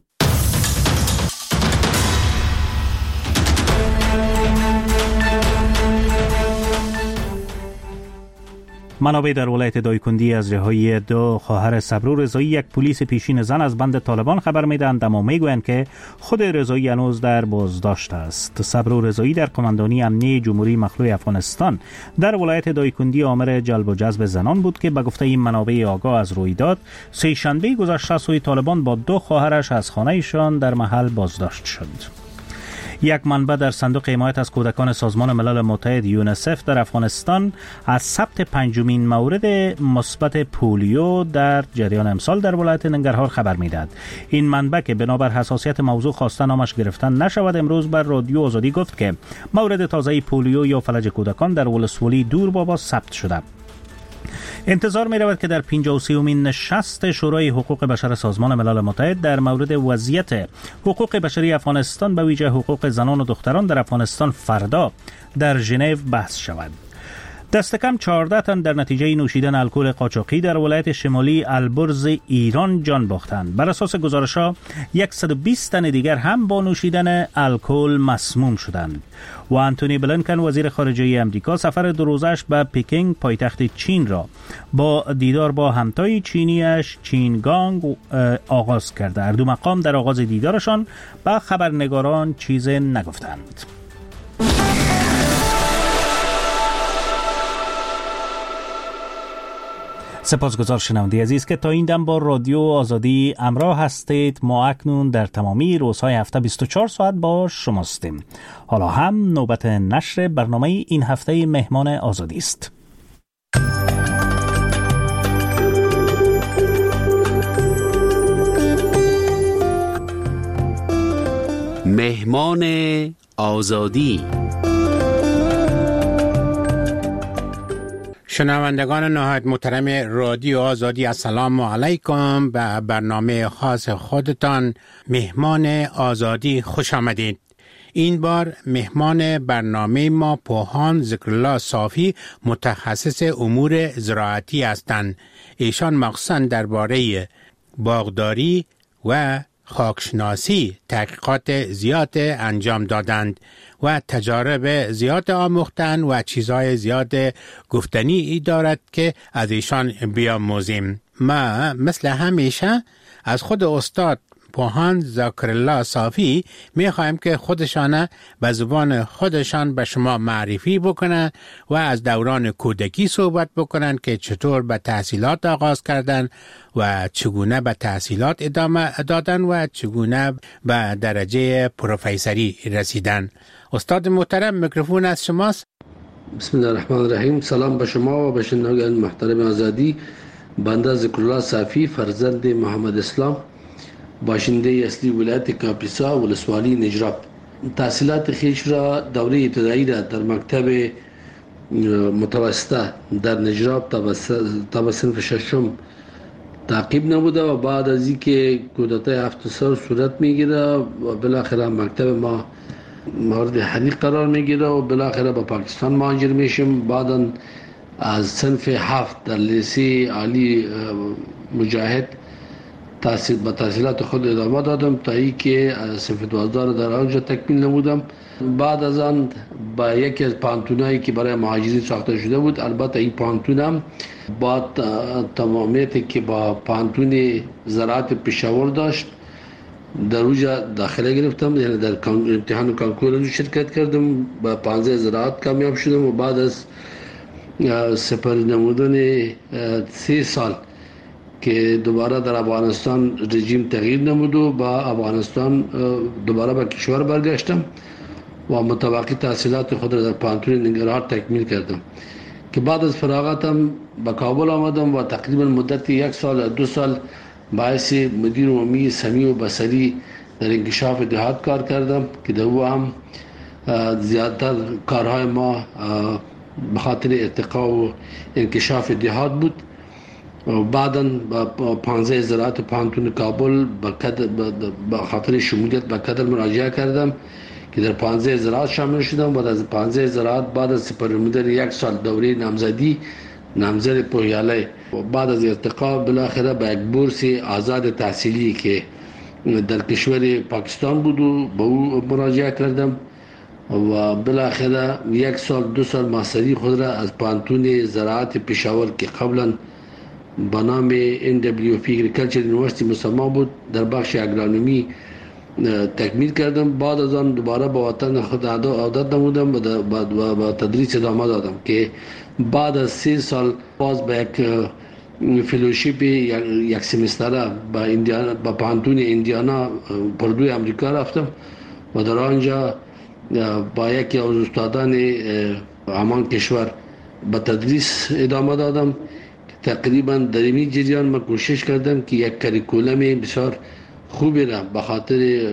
منابع در ولایت دایکندی از رهایی دو خواهر صبرو رضایی، یک پلیس پیشین زن از بند طالبان خبر میدهند، اما میگویند که خود رضایی هنوز در بازداشت است. صبرو رضایی در قماندانی امنیه جمهوری مخلوع افغانستان در ولایت دایکندی آمر جلب و جذب زنان بود که به گفته این منابع آگاه از رویداد سه شنبه گذشته سوی طالبان با دو خواهرش از خانه‌شان در محل بازداشت شد. یک منبع در صندوق حمایت از کودکان سازمان ملل متحد یونیسف در افغانستان از ثبت پنجمین مورد مثبت پولیو در جریان امسال در ولایت ننگرهار خبر میدهد. این منبع که بنابر حساسیت موضوع خواسته نامش گرفتن نشود، امروز بر رادیو آزادی گفت که مورد تازه پولیو یا فلج کودکان در ولسوالی دور بابا ثبت شده. انتظار می رود که در پنجاه و سومین نشست شورای حقوق بشر سازمان ملل متحد در مورد وضعیت حقوق بشری افغانستان به ویژه حقوق زنان و دختران در افغانستان فردا در ژنو بحث شود. دست کم چهارده تن در نتیجه نوشیدن الکل قاچاقی در ولایت شمالی البرز ایران جان باختند. بر اساس گزارش‌ها صد و بیست تن دیگر هم با نوشیدن الکل مسموم شدند. و آنتونی بلینکن وزیر خارجه امریکا سفر دو روزش به پکینگ پایتخت چین را با دیدار با همتای چینیش چین گانگ آغاز کرده. هر دو مقام در آغاز دیدارشان به خبرنگاران چیز نگفتند. سپاسگزار شنونده عزیز که تا این دم با رادیو آزادی همراه هستید. ما اکنون در تمامی روزهای هفته بیست و چهار ساعت با شماستیم. حالا هم نوبت نشر برنامه این هفته مهمان آزادی است. مهمان آزادی. شنوندگان نهایت محترم رادیو آزادی، السلام علیکم. به برنامه خاص خودتان مهمان آزادی خوش آمدید. این بار مهمان برنامه ما پوهان ذکرالله صافی متخصص امور زراعتی هستند. ایشان مخصوصاً درباره باغداری و خاکشناسی تحقیقات زیاد انجام دادند و تجارب زیاد آموختند و چیزهای زیاد گفتنی ای دارد که از ایشان بیاموزیم. ما مثل همیشه از خود استاد پوهان ذکرالله صافی می خواهیم که خودشان به زبان خودشان به شما معرفی بکنند و از دوران کودکی صحبت بکنند که چطور به تحصیلات آغاز کردند و چگونه به تحصیلات ادامه دادن و چگونه به درجه پروفیسوری رسیدن. استاد محترم، میکروفون از شماست. بسم الله الرحمن الرحیم. سلام به شما و به شنوندگان محترم آزادی. بنده ذکرالله صافی، فرزند محمد اسلام، باشنده اصلی ولایت کاپیسا ولسوالی نجراب. تحصیلات خویش را دوره ابتدایی را در مکتب متوسطه در نجراب تا به صنف ششم تعقیب نبوده و بعد از اینکه کودتای هفت سال صورت میگیره و بالاخره مکتب ما مورد حریق قرار میگیره و بالاخره با پاکستان مهاجر میشیم. بعدا از صنف هفت در لیسه عالی مجاهد تحصیل با تحصیلات خود ادامه دادم تا ای که صنف دوازده در آنجا تکمیل نمودم. بعد از آن با یکی از پانتونایی که برای مهاجرین ساخته شده بود، البته این پانتون هم با تمامیتی که با پانتون زراعت پشاور داشت در اوجا داخله گرفتم، یعنی در امتحان کانکور شرکت کردم، با پانزده زراعت کامیاب شدم و بعد از سپری نمودن سه سال که دوباره در افغانستان رژیم تغییر نمود و با افغانستان دوباره به کشور برگشتم و متوقع تحصیلات خود را در پانتون ننگرهار تکمیل کردم که بعد از فراغتم به کابل آمدم و تقریبا مدت یک سال دو سال باعث مدیر عمومی سمیع و بصری در انکشاف دهات کار کردم که در او هم زیادتر کارهای ما به خاطر ارتقا و انکشاف دهات بود. و بعدا با پانزده زراعت پانتون کابل به خاطر شمولیت به کدر مراجعه کردم که در پانزده زراعت شامل شدم و از پانزده زراعت بعد از سپرنمودن یک سال دوره نامزدی نامزد پویاله و بعد از ارتقا بالاخره به یک بورس آزاد تحصیلی که در کشور پاکستان بود و به او مراجعه کردم و بالاخره یک سال دو سال ماستری خود را از پانتون زراعت پشاور که قبلا با نام ان دبلیو پی اگریکلچر یونیورسیتی مسمى بود در بخش اگرونومی تکمیل کردم. بعد از آن دوباره با وطن خود عادت نمودم و با تدریس ادامه دادم که بعد از سه سال باز به یک فلوشیپ یک سمستره با ایندیانا با پانتون ایندیانا پردوی امریکا رفتم و در آنجا با یکی از استادان همان کشور به تدریس ادامه دادم. تقریبا در این جریان من کوشش کردم که یک کریکولم بسیار خوبی را به خاطر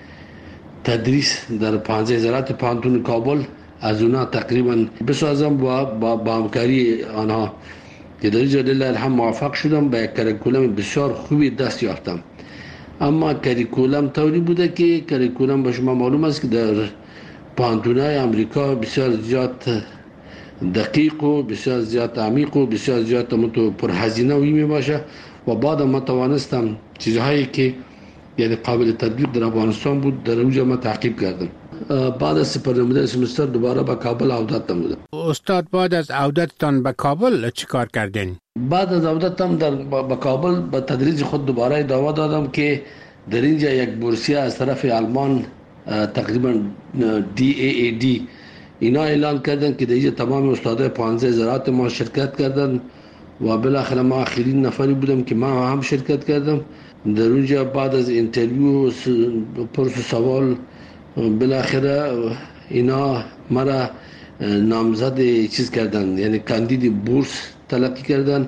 تدریس در پانزده زراعت پانتون کابل از اونا تقریبا بسازم و با, با همکاری آنها که در اینجا لله الحمد موفق شدم به یک کریکولم بسیار خوبی دست یافتم. اما کریکولم طوری بوده که کریکولم به شما معلوم است که در پانتونای امریکا بسیار زیاد دقیق و بسیار زیاد عمیق و بسیار زیاد پرهزینه وی می باشه و بعد ما توانستم چیزهایی که یعنی قابل تطبیق در افغانستان بود در اونجا ما تعقیب کردم. بعد از سپرنمودن سمستر دوباره به کابل عودت نمودم. استاد بعد از عودتتان به کابل چی کار کردین؟ بعد از عودتم در به کابل به تدریج خود دوباره ادامه دادم که در اینجا یک بورسیه از طرف آلمان تقریبا دی ای ای دی اینا اعلان کردن که در اینجا تمام استادای پانزده زراعت ما شرکت کردن و بالاخره ما آخرین نفری بودم که ما هم شرکت کردم. در اونجا بعد از اینترویو پرس و سوال بالاخره اینا مرا نامزد چیز کردن، یعنی کاندید بورس تلقی کردن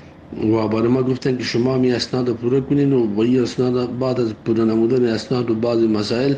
و برای ما گفتن که شما می اسناد پوره کنین و با این اسناد بعد از پوره نمودن اسناد و بعض مسائل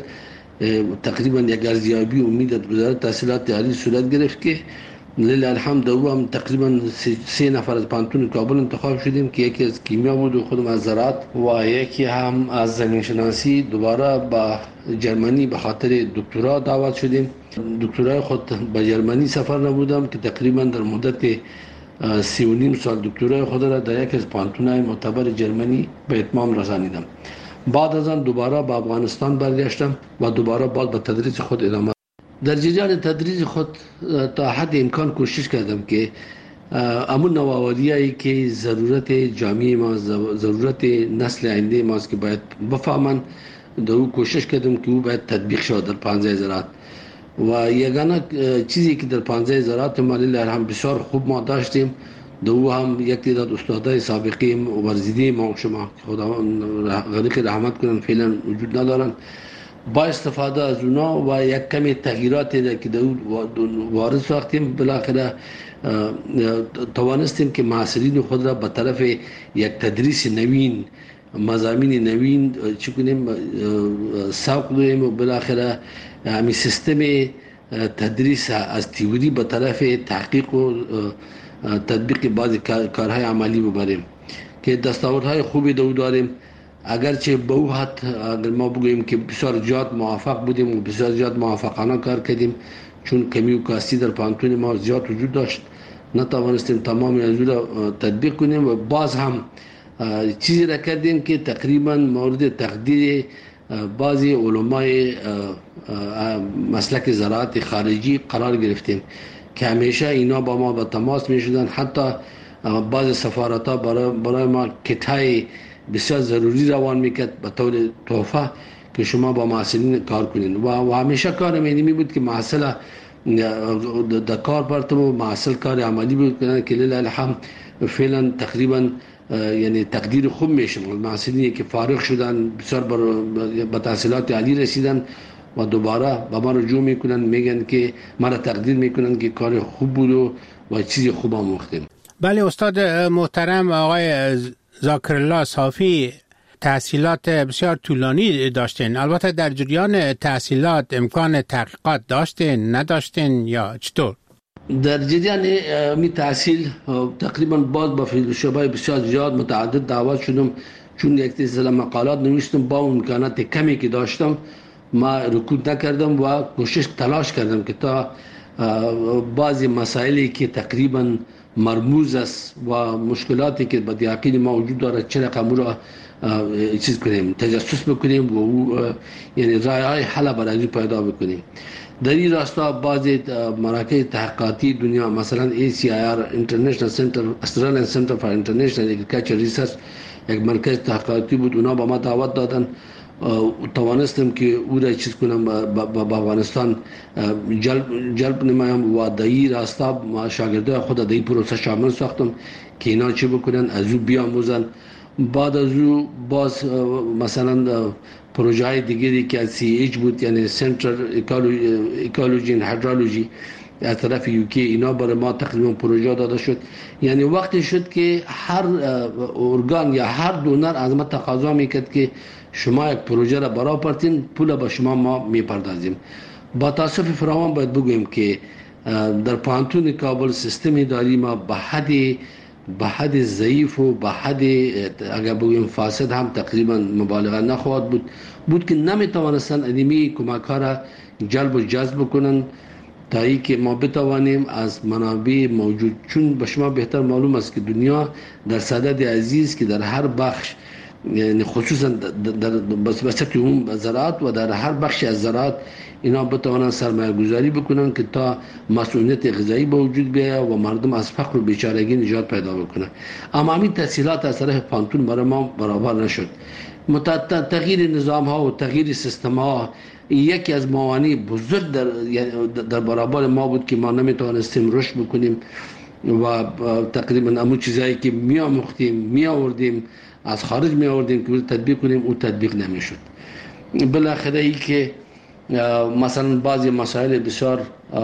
تقریبا یک ارزیابی امید از وزارت تحصیلات عالی صورت گرفت که لله الحمد او هم تقریبا سه نفر از پانتون کابل انتخاب شدیم که یکی از کیمیا بود و خودم از زراعت و یکی هم از زمین شناسی. دوباره با جرمنی به خاطر دکترا دعوت شدیم. دکترای خود به جرمنی سفر نبودم که تقریبا در مدت سی و نیم سال دکترای خود را در یک از پانتونای معتبر جرمنی به اتمام رسانیدم. بعد از آن دوباره به افغانستان برگشتم و دوباره باز به تدریس خود ادامه. در جریان تدریس خود تا حد امکان کوشش کردم که امون نوآوریایی که ضرورت جامعه ما ضرورت نسل آینده ماست که باید بفهمن در او کوشش کردم که او باید تطبیق شود در پانزده زراعت و یگانه چیزی که در پانزده زراعت ما لله الحمد بسیار خوب ما داشتیم در او هم یک تعداد استادای سابقه ورزیده ما شما خدا غریق رحمت کنن فعلا وجود ندارن با استفاده از اونا و یک کمی تغییراتی که در وارد ساختیم بالاخره توانستیم که معاصرین خود را به طرف یک تدریس نوین مضامین نوین چی کنیم سوق دهیم و بالاخره همین سیستم تدریس از تئوری به طرف تحقیق و تطبیق بعضی کارهای عملی ببریم که دستاوردهای خوبی دو داریم. اگرچه به او حد اگر ما بگوییم که بسیار زیاد موفق بودیم و بسیار زیاد موفقانه کار کردیم، چون کمی و کاستی در پانتون ما زیاد وجود داشت، نتوانستیم تمام از را تطبیق کنیم و باز هم چیزی را کردیم که تقریبا مورد تقدیر بعضی علمای مسلک زراعت خارجی قرار گرفتیم که همیشه اینا با ما به تماس می شدن. حتی بعض سفارت ها برای, برای ما کتای بسیار ضروری روان میکرد به طور تحفه که شما با محصلین کار کنین و, و همیشه کار می بود که محصل در کار برتم و محصل کار عملی بود که لیل الحمد فعلا تقریبا یعنی تقدیر خوب میشه. محصلینی که فارغ شدن بسیار به تحصیلات عالی رسیدن و دوباره با ما رجوع میکنن، میگن که ما را تقدیر میکنن که کار خوب بود و, و چیز خوب آموختیم. بله استاد محترم آقای ذاکرالله صافی، تحصیلات بسیار طولانی داشتین. البته در جریان تحصیلات امکان تحقیقات داشتین نداشتین یا چطور؟ در جریان می تحصیل تقریبا باز با فیلسوفای بسیار زیاد متعدد دعوت شدم، چون یک سلسله مقالات نوشتم. با امکانات کمی که داشتم ما رکود نکردم و کوشش تلاش کردم که تا بعضی مسائلی که تقریبا مرموز است و مشکلاتی که به یقین ما وجود داره چه رقم را چیز کنیم، تجسس بکنیم و یعنی راه حل برای پیدا بکنیم. در این راستا بعضی مراکز تحقیقاتی دنیا مثلا ای سی آی آر اینترنشنال سنتر استرالین سنتر فار اینترنشنال اگریکلچر ریسرچ یک مرکز تحقیقاتی بود، اونا با ما دعوت دادن. توانستم که او را چیز کنم با افغانستان جلب, جلب نمایم و در این راستا ما شاگردای خود در این پروسه شامل ساختم که اینا چه بکنن، از او بیاموزن. بعد از او باز مثلا پروژه های دیگری که از سی ایچ بود، یعنی سنتر اکولوژی و هیدرولوژی از طرف یوکی، اینا برای ما تقریبا پروژه داده شد. یعنی وقتی شد که هر ارگان یا هر دونر از ما تقاضا میکرد که شما یک پروژه را برای پرتین، پول به شما ما میپردازیم. با تاسف فراوان باید بگویم که در پانتون کابل سیستم اداری ما به حد به حد ضعیف و به حد اگر بگویم فاسد هم تقریبا مبالغه نخواهد بود بود که نمیتوانستن ادمی کمک را جلب و جذب کنن تا ای که ما بتوانیم از منابع موجود، چون به شما بهتر معلوم است که دنیا در صدد عزیز که در هر بخش، یعنی خصوصا در بسته اون زراعت و در هر بخش از زراعت اینا بتوانند سرمایه گذاری بکنن که تا مسئولیت غذایی به وجود بیاید و مردم از فقر و بیچارگی نجات پیدا بکنن. اما همین تحصیلات از طرف پانتون برای ما برابر نشد. تغییر نظام ها و تغییر سیستم ها یکی از موانع بزرگ در در برابر ما بود که ما نمیتوانستیم رشد بکنیم و تقریبا همون چیزایی که می آموختیم می آوردیم از خارج می آوردیم که تطبیق کنیم او تطبیق نمیشد. بالاخره ای که مثلا بعضی مسائل بسیار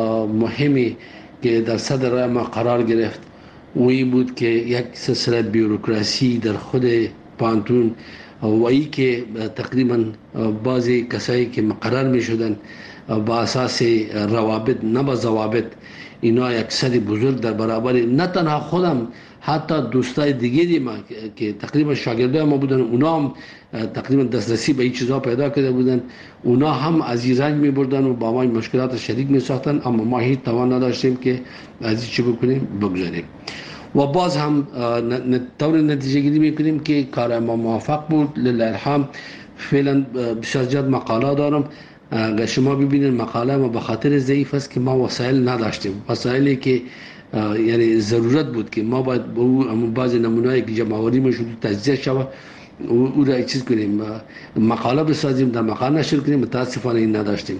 مهمی که در صدر راه ما قرار گرفت و این بود که یک سلسله بیوروکراسی در خود پانتون و ای که تقریبا بعضی کسایی که مقرر می شدن با اساس روابط نه با ضوابط، اینا یک سری بزرگ در برابر نه تنها خودم، حتی دوستای دیگری ما که تقریبا شاگردای ما بودن، اونا هم تقریبا دسترسی به این چیزها پیدا کرده بودن، اونا هم از این رنج می بردن و با ما مشکلات شدید می ساختن، اما ما هیچ توان نداشتیم که از این چی بکنیم بگذاریم. و باز هم طور نتیجه گیری میکنیم که کار ما موفق بود لله الحمد. فعلا بسیار زیاد مقاله دارم. اگر شما ببینید مقاله ما به خاطر ضعیف است که ما وسایل نداشتیم، وسایلی که یعنی ضرورت بود که ما باید با او بعضی نمونه‌ای که جمع‌آوری میشد تجزیه شود او را چیز کنیم، مقاله بسازیم، در مقاله نشر کنیم. متاسفانه این نداشتیم.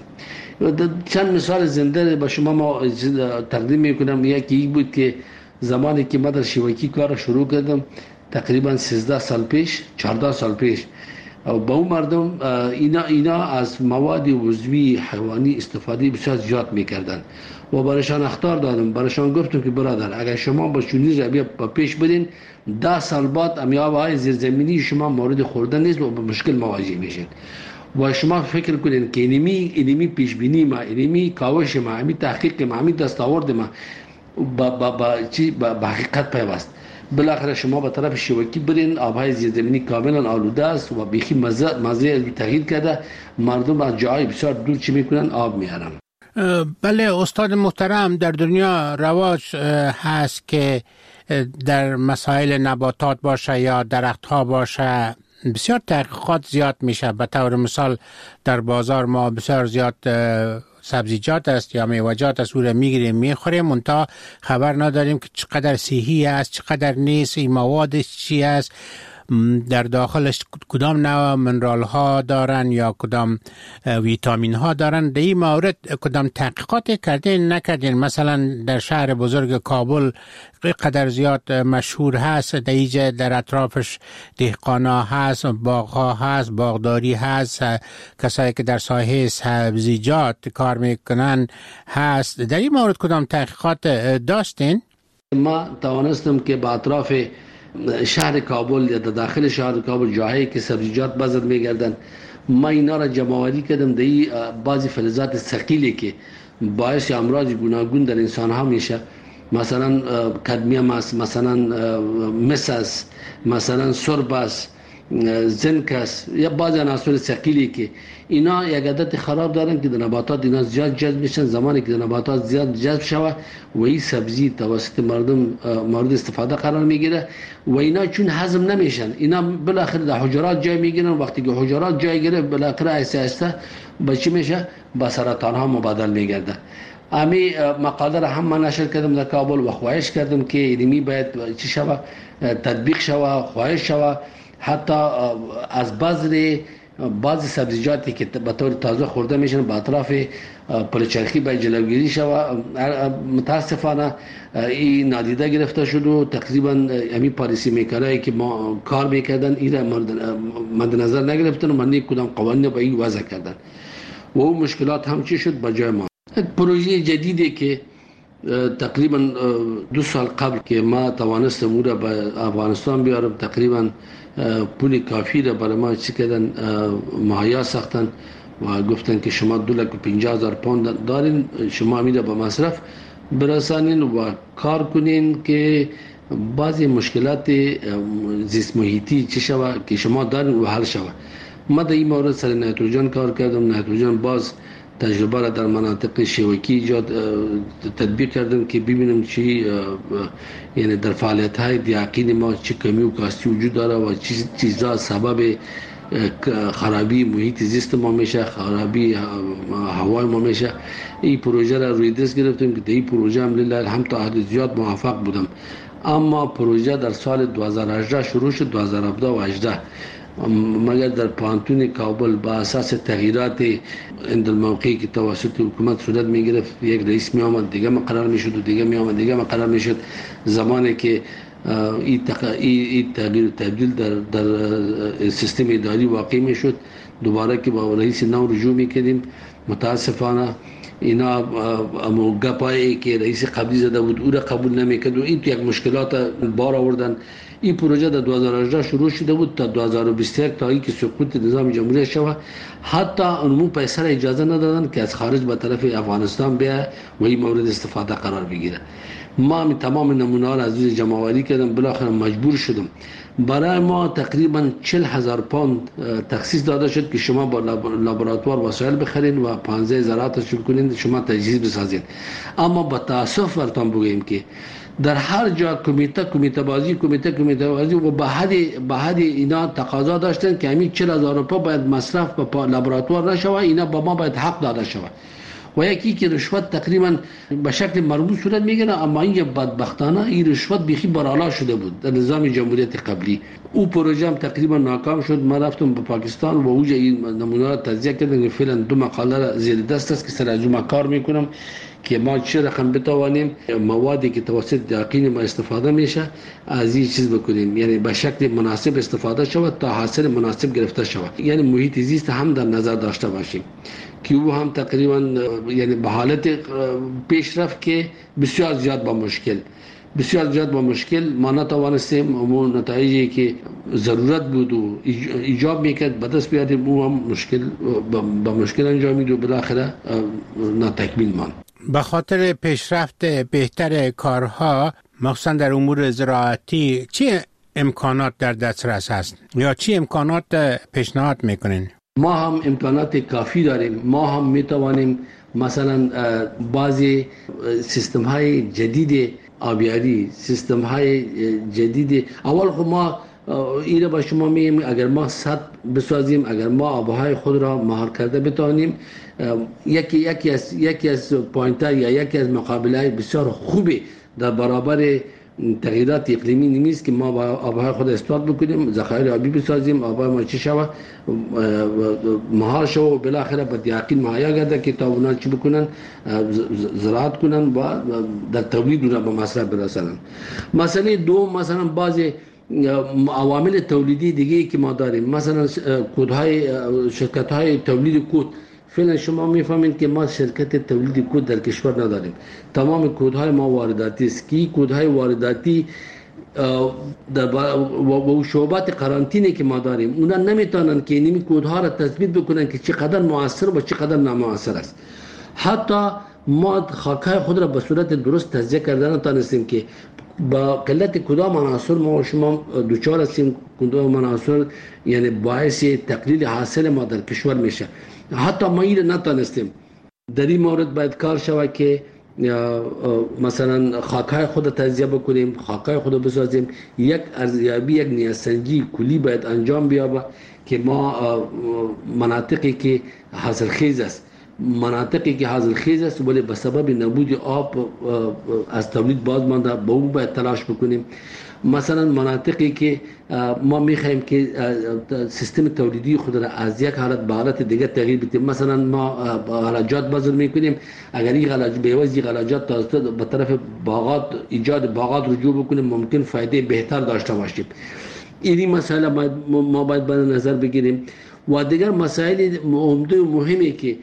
چند مثال زنده به شما ما تقدیم میکنم. یکی این بود که زمانی که ما در شیوکی کار شروع کردم تقریبا سیزده سال پیش، چهارده سال پیش، با اون مردم اینا اینا از مواد عضوی حیوانی استفاده بسیار زیاد میکردن و برایشان اخطار دادم. برایشان گفتم که برادر اگر شما با چنین رویه با پیش برین، ده سال بعد امیاب‌های زیرزمینی شما مورد خوردن نیست و با مشکل مواجه میشین. و شما فکر کنین که اینمی اینمی پیش بینی ما، اینمی کاوش ما، اینمی تحقیق ما، اینمی دستاورد ما با با با چی با حقیقت پیوست. بالاخره شما به طرف شوکی برین، آبهای زیرزمینی کاملا آلوده است و بیخی مزه مزه تغییر کرده، مردم از جای بسیار دور چی میکنن؟ آب میارن. بله استاد محترم، در دنیا رواج هست که در مسائل نباتات باشه یا درخت ها باشه بسیار تحقیقات زیاد میشه. به طور مثال در بازار ما بسیار زیاد سبزیجات است یا میوه‌جات است، او را میگیریم میخوریم، منتها خبر نداریم که چقدر صحی است چقدر نیست، این موادش چی است، در داخلش کدام نوع منرال ها دارن یا کدام ویتامین ها دارن. در این مورد کدام تحقیقات کردین نکردین؟ مثلا در شهر بزرگ کابل قدر زیاد مشهور هست، در اینجا در اطرافش دهقانا هست، باغ ها هست، باغداری هست، کسایی که در ساحه سبزیجات کار میکنن هست. در این مورد کدام تحقیقات داشتین؟ ما توانستم که با اطراف شهر کابل یا داخل شهر کابل جاهایی که سبزیجات بازد میگردن، ما اینا را جمع‌آوری کردم. در این بعضی فلزات ثقیلی که باعث امراض گوناگون در انسان ها میشه، مثلا کدمیم است، مثلا مس است، مثلا سرب است، زنک است، یا بعضی عناصر ثقیلی که اینا یک عادت خراب دارن که در نباتات اینا زیاد جذب میشن. زمانی که در نباتات زیاد جذب شوه و این سبزی توسط مردم مورد استفاده قرار میگیره و اینا چون هضم نمیشن، اینا بالاخره در حجرات جای میگیرن. وقتی که حجرات جای گیره بالاخره آهسته آهسته به چی میشه؟ به سرطان ها مبادل میگرده. امی مقاله را هم من نشر کردم در کابل و خواهش کردم که اینمی باید چی شوه؟ تطبیق شوه، خواهش شوه. حتی از بذر بعضی سبزیجاتی که به طور تازه خورده میشن به اطراف پلچرخی باید جلوگیری شود. متاسفانه این نادیده گرفته شد و تقریبا همین پالیسی میکرایی که ما کار میکردن این را مد نظر نگرفتن و من کدام قوانین با این وضع کردن و اون مشکلات هم چی شد به جای ما. یک پروژه جدیدی که تقریبا دو سال قبل که ما توانستم او را به افغانستان بیارم، تقریبا پول کافی را برای ما چی کردن؟ مهیا ساختن و گفتن که شما دو لک و پنجاه هزار پوند دارین، شما امیده به مصرف برسانین و کار کنین که بعضی مشکلات زیست محیطی چی شوه که شما دارین و حل شوه. ما در این مورد سر نیتروژن کار کردم. نیتروژن باز تجربه را در مناطق شوکی ایجاد تطبیق کردم که ببینم چی یعنی در فعالیت های دیاقین ما چی کمی و کاستی وجود داره و چی چیزا سبب خرابی محیط زیست ما میشه، خرابی هوای ما میشه. این پروژه را روی دست گرفتم که در این پروژه هم لله الحمد تا حد زیاد موفق بودم. اما پروژه در سال دو هزار و هجده شروع شد، دو هزار و هفده و هجده مگر در پانتون کابل با اساس تغییرات اند الموقعی که توسط حکومت صورت میگرفت، یک رئیس می آمد دیگه مقرر میشد و دیگه می آمد دیگه مقرر میشد. زمانی که این ای تغییر و تبدیل در در سیستم اداری واقع میشد، دوباره که با رئیس نو رجوع میکردیم، متاسفانه اینا گپایی که رئیس قبلی زده بود او را قبول نمیکرد و این یک مشکلات بار آوردن. این پروژه در دو هزار و هجده شروع شده بود تا دو هزار و بیست و یک تا اینکه سقوط نظام جمهوری شود. حتی اونمون پیسر اجازه ندادن که از خارج به طرف افغانستان بیاید و این مورد استفاده قرار بگیره. ما می تمام نمونه ها را از روی جمع‌آوری کردم، بالاخره مجبور شدم. برای ما تقریبا چهل هزار پوند تخصیص داده شد که شما با لابراتوار وسایل بخرین و پانزده زراعت شروع کنین، شما تجهیز بسازین. اما با تاسف براتون بگویم که در هر جا کمیته کمیته بازی کمیته کمیته بازی و به حد به حد اینا تقاضا داشتن که همین چهل هزار روپیه باید مصرف به لابراتوار نشود، اینا با ما باید حق داده شود. و یکی که رشوت تقریبا به شکل مرموز صورت میگیره، اما این بدبختانه این رشوت بیخی بالا شده بود در نظام جمهوریت قبلی. او پروژه هم تقریبا ناکام شد. ما رفتم به پاکستان و اوجه این نمونه را تجزیه کردن که فعلا دو مقاله را زیر دست است که سر از ما کار میکنم که ما چه رقم بتوانیم موادی که توسط دیاقین ما استفاده میشه از این چیز بکنیم، یعنی به شکل مناسب استفاده شود تا حاصل مناسب گرفته شود. یعنی محیط زیست هم در نظر داشته باشیم که او هم تقریبا یعنی به حالت پیشرفت که بسیار زیاد با مشکل بسیار زیاد با مشکل ما نتوانستیم اون نتایجی که ضرورت بود و ایجاب میکرد به دست بیاریم، او هم مشکل با مشکل انجامید و بالاخره ناتکمیل ماند. به خاطر پیشرفت بهتر کارها مخصوصا در امور زراعتی چه امکانات در دسترس هست یا چه امکانات پیشنهاد میکنین؟ ما هم امکانات کافی داریم. ما هم میتوانیم مثلا بعضی سیستم های جدید آبیاری، سیستم های جدید، اول خود ما ایره با شما میگیم اگر ما سد بسازیم، اگر ما آبهای خود را مهار کرده بتوانیم، یکی یکی از یکی از پوینت‌ها یا یکی از مقابله‌های بسیار خوبی در برابر تغییرات اقلیمی نیست که ما با آبهای خود استفاده بکنیم، ذخایر آبی بسازیم، آبهای ما چی شود مهار شو و بالاخره به دیاقین مهیا گرده که تا اونا چی بکنن، زراعت کنن و در تولید اونا به مصرف برسانن. مسئله دوم مثلا بعضی عوامل تولیدی دیگه که ما داریم، مثلا کودهای شرکت‌های تولید کود. فعلا شما میفهمید که ما شرکت تولید کود در کشور نداریم، تمام کودهای ما وارداتی است که کودهای وارداتی و شعبات قرنطینه که ما داریم اونا نمیتونن که این کودها را تثبیت بکنن که چقدر مؤثر و چقدر نامؤثر است. حتی ما خاکای خود را به صورت درست تجزیه کردن نتونستیم که با قلت کدام عناصر ما و شما دوچار هستیم، کدام عناصر یعنی باعث تقلیل حاصل ما در کشور میشه. حتی ما این نتونستیم. در این مورد باید کار شود که مثلا خاکای خود تجزیه بکنیم، خاکای خود بسازیم، یک ارزیابی، یک نیازسنجی کلی باید انجام بیابه که ما مناطقی که حاصلخیز است، مناطقی که حاصلخیز است ولی به سبب نبود آب از تولید باز مانده، به اون باید تلاش بکنیم. مثلا مناطقی که ما میخوایم که سیستم تولیدی خود را از یک حالت به حالت دیگه تغییر بدیم، مثلا ما غلاجات بذر میکنیم، اگر این غلاجات به واسطه غلاجات به طرف باغات، ایجاد باغات رجوع بکنیم، ممکن فایده بهتر داشته باشیم. این مسئله ما باید به نظر بگیریم. و دیگر مسائل عمده و مهمی که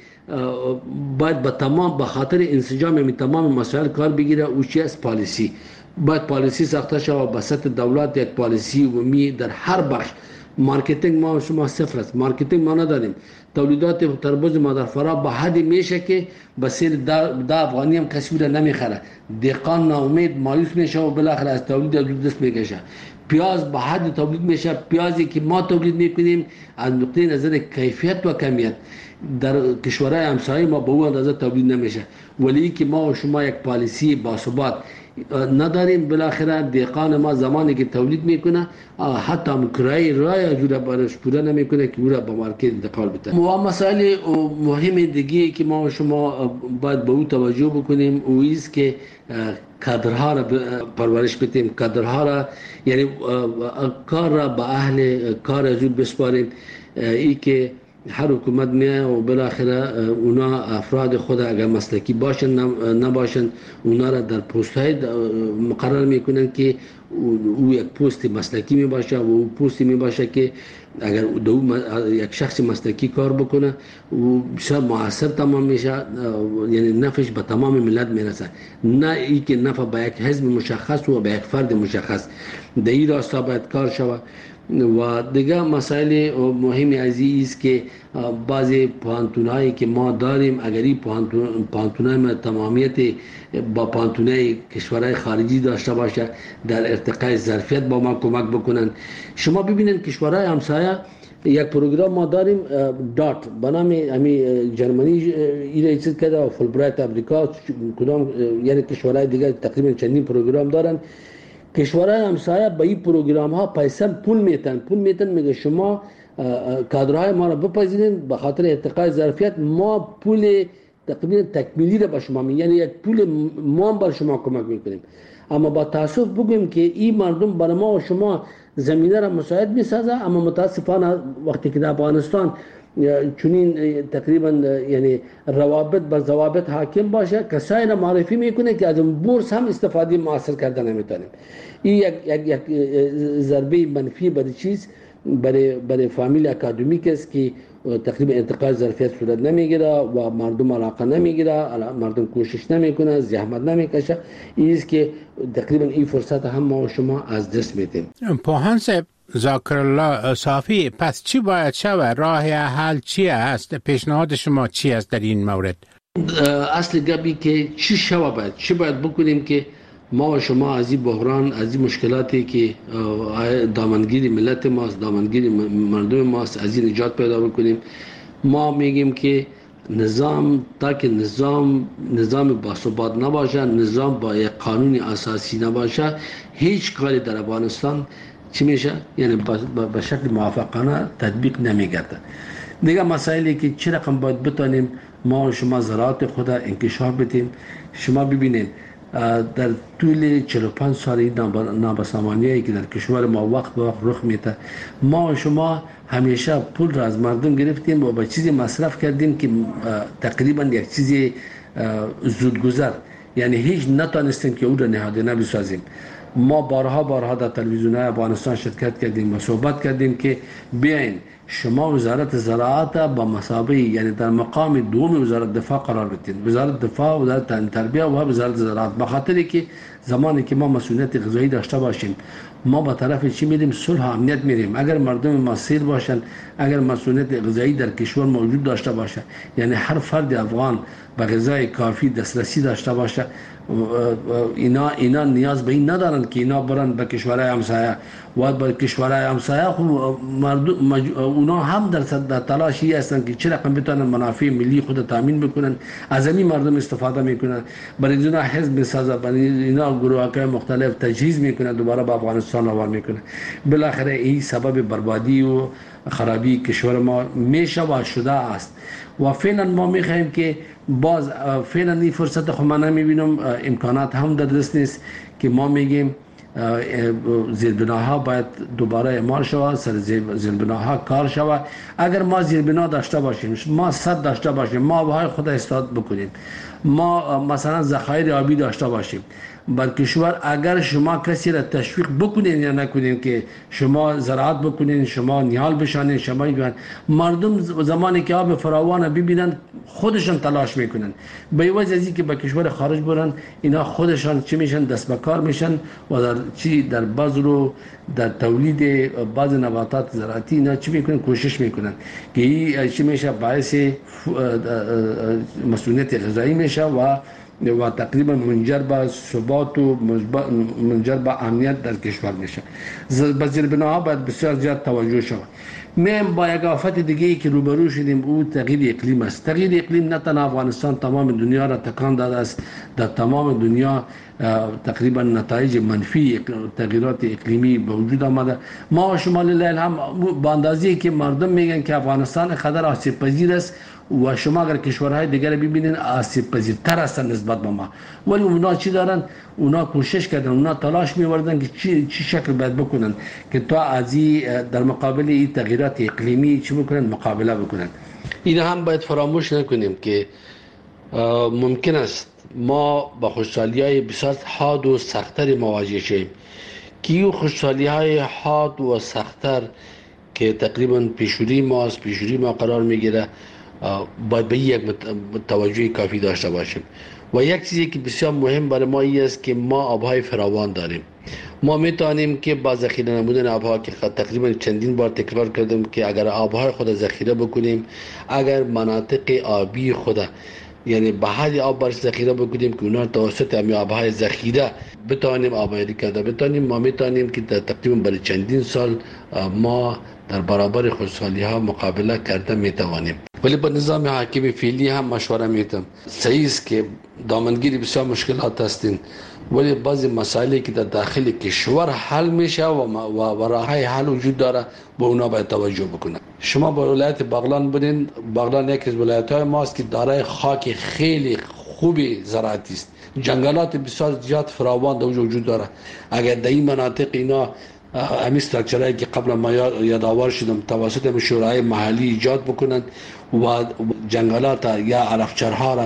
باید به تمام به خاطر انسجام می تمام مسائل کار بگیره، او چی است؟ پالیسی. باید پالیسی ساخته شود به سطح دولت، یک پالیسی عمومی در هر بخش. مارکتینگ ما شما صفر است، مارکتینگ ما نداریم. تولیدات تربوز مادر فرا به حدی میشه که به سیر ده افغانی هم کسی را نمیخره، دهقان ناامید مایوس میشه و بالاخره از تولید از دست میکشه. پیاز به حد تولید میشه، پیازی که ما تولید میکنیم از نقطه نظر کیفیت و کمیت در کشورهای همسایه ما به اون اندازه تولید نمیشه، ولی که ما و شما یک پالیسی باثبات نداریم. بالاخره دهقان ما زمانی که تولید میکنه حتی کرایه رای جوره برش پوره نمیکنه که او را به مارکت انتقال بده. و مسائل مهم دیگه که ما و شما باید به او توجه بکنیم او است که کادرها را پرورش بدیم، کادرها را یعنی کار را به اهل کار از اون بسپاریم. ای که هر حکومت میه و بالاخره اونا افراد خود اگر مسلکی باشن نباشن اونا را در پست های مقرر میکنن که او یک پست مسلکی می باشه و او پستی می باشه که اگر دو یک شخص مسلکی کار بکنه و بسیار موثر تمام میشه، یعنی نفعش به تمام ملت میرسه، نه ای که نفع به یک حزب مشخص و به یک فرد مشخص. در این راستا باید کار شود. و دیگه مسائل مهمی از این است که بعضی پانتونایی که ما داریم اگر این پانتونای ما تمامیت با پانتونای کشورهای خارجی داشته باشه در ارتقای ظرفیت با ما کمک بکنن. شما ببینید کشورهای همسایه یک پروگرام ما داریم دات به نام امی جرمنی ایره ایجاد کرده و فولبرایت امریکا، کدام یعنی کشورهای دیگه تقریبا چندین پروگرام دارن. کشورهای همسایه به این پروگرام ها پیسه پول میتن پول میتن میگه شما کادرهای ما را بپذیرید به خاطر ارتقای ظرفیت، ما پول تقریبا تکمیلی را به شما میدیم، یعنی یک پول ما بر شما کمک میکنیم. اما با تاسف بگویم که این مردم برای ما و شما زمینه را مساعد میسازه، اما متاسفانه وقتی که در افغانستان چنین تقریبا یعنی روابط بر ضوابط حاکم باشه، کسایی را معرفی میکنه که از اون بورس هم استفاده موثر کردن نمیتونیم. این یک یک یک ضربه منفی برای چیز برای برای فامیل اکادمیک است که تقریبا انتقال ظرفیت صورت نمیگیره و مردم علاقه نمیگیره، مردم کوشش نمیکنه، زحمت نمیکشه. این است که تقریبا این فرصت هم ما شما از دست میدیم. پوهان صاحب ذاکر الله صافی، پس چی باید شود؟ راه حل چی است؟ پیشنهاد شما چی است در این مورد؟ اصل گپی که چی شود باید چی باید بکنیم که ما و شما از این بحران، از این مشکلاتی که دامنگیری ملت ماست، دامنگیری مردم ماست، از این نجات پیدا بکنیم. ما میگیم که نظام تا که نظام نظام باثبات نباشه، نظام با یک قانون اساسی نباشه، هیچ کاری در افغانستان چی میشه؟ یعنی به شکل موافقانه تطبیق نمیگرده. دیگه مسائلی که چه رقم باید بتانیم ما و شما زراعت خود انکشاف بدیم. شما ببینید در طول چهل و پنج سال نابسامانیایی که در کشور ما وقت به وقت رخ میده، ما و شما همیشه پول را از مردم گرفتیم و به چیزی مصرف کردیم که تقریبا یک چیزی زودگذر، یعنی هیچ نتانستیم که او را نهادینه بسازیم. ما بارها بارها در تلویزیون‌های افغانستان شرکت کردیم و صحبت کردیم که بیاین شما وزارت زراعت با مسابقه، یعنی در مقام دوم وزارت دفاع قرار بدین، وزارت دفاع، وزارت تربیه و وزارت زراعت، به خاطری که زمانی که ما مسئولیت غذایی داشته باشیم ما به طرف چی میریم؟ صلح و امنیت میریم. اگر مردم ما سیر باشن، اگر مسئولیت غذایی در کشور موجود داشته باشه، یعنی هر فرد افغان به غذای کافی دسترسی داشته باشه، اینا اینا نیاز به این ندارن که اینا برن به کشورهای همسایه و به کشورهای همسایه خب مردم اونا هم در در تلاشی هستن که چه رقم بتونن منافع ملی خود تامین بکنن، از همین مردم استفاده میکنن، برای اینا حزب میسازه، برای اینا گروه‌های مختلف تجهیز میکنن، دوباره به افغانستان آور میکنن. بالاخره این سبب بربادی و خرابی کشور ما میشه و شده است و فعلا ما میخوایم که باز فعلا این فرصت خود من نمیبینم، امکانات هم در دست نیست که ما میگیم زیربناها باید دوباره اعمال شود، سر زیربناها کار شود. اگر ما زیربنا داشته باشیم، ما سد داشته باشیم، ما آبهای خود استفاده بکنیم، ما مثلا ذخایر آبی داشته باشیم بر کشور، اگر شما کسی را تشویق بکنین یا نکنین که شما زراعت بکنین، شما نیال بشانین، شما بگن، مردم زمانی که آب فراوان ببینن خودشان تلاش میکنن. به وجه از اینکه به کشور خارج برن، اینا خودشان چی میشن؟ دست به کار میشن و در چی در بذر و در تولید بعض نباتات زراعتی اینا چی میکنن؟ کوشش میکنن که این چی میشه؟ باعث مسئولیت غذایی میشه و و تقریبا منجر به ثبات و منجر به امنیت در کشور میشه. به زیربناها باید بسیار زیاد توجه شود. میم با یک آفت دیگه ای که روبرو شدیم او تغییر اقلیم است. تغییر اقلیم نه تنها افغانستان، تمام دنیا را تکان داده است. در تمام دنیا تقریبا نتایج منفی تغییرات اقلیمی به وجود آمده. ما شمال لیل هم با اندازه‌ای که مردم میگن که افغانستان خطر آسیب پذیر است و شما اگر کشورهای دیگر ببینین آسیب پذیرتر هستن نسبت به ما، ولی اونا چی دارن؟ اونا کوشش کردن، اونا تلاش می‌وردن که چی چی شکل باید بکنن که تا از در مقابل این تغییرات اقلیمی چی بکنن؟ مقابله بکنن. این هم باید فراموش نکنیم که ممکن است ما با خوشحالی‌های بسیار حاد و سخت‌تر مواجه شیم که این خوشحالی‌های حاد و سخت‌تر که تقریبا پیشوری ماست، پیشوری ما قرار میگیره، باید به یک توجه کافی داشته باشیم. و یک چیزی که بسیار مهم برای ما این است که ما آبهای فراوان داریم. ما میتونیم که با ذخیره نمودن آبها که تقریبا چندین بار تکرار کردم که اگر آبهای خود ذخیره بکنیم، اگر مناطق آبی خود یعنی بحر آب برش ذخیره بکنیم که اونا توسط همین آبهای ذخیره بتونیم آبیاری کرده بتونیم، ما میتونیم که تقریبا برای چندین سال ما در برابر خوشحالی ها مقابله کرده میتوانیم. ولی با نظام حاکم فعلی هم مشوره میتم. صحیح است که دامنگیری بسیار مشکلات هستین، ولی بعضی مسائلی که در داخل کشور حل میشه و و راههای حل وجود داره، به اونا باید توجه بکنه. شما با ولایت بغلان بودین، بغلان یکی از ولایت‌های ماست که دارای خاک خیلی خوبی زراعتی است، جنگلات بسیار زیاد فراوان در وجود داره. اگر در این مناطق اینا همین استراکچرهایی که قبل ما یادآور شدم توسط شورای محلی ایجاد بکنند و جنگلات یا علفچرها را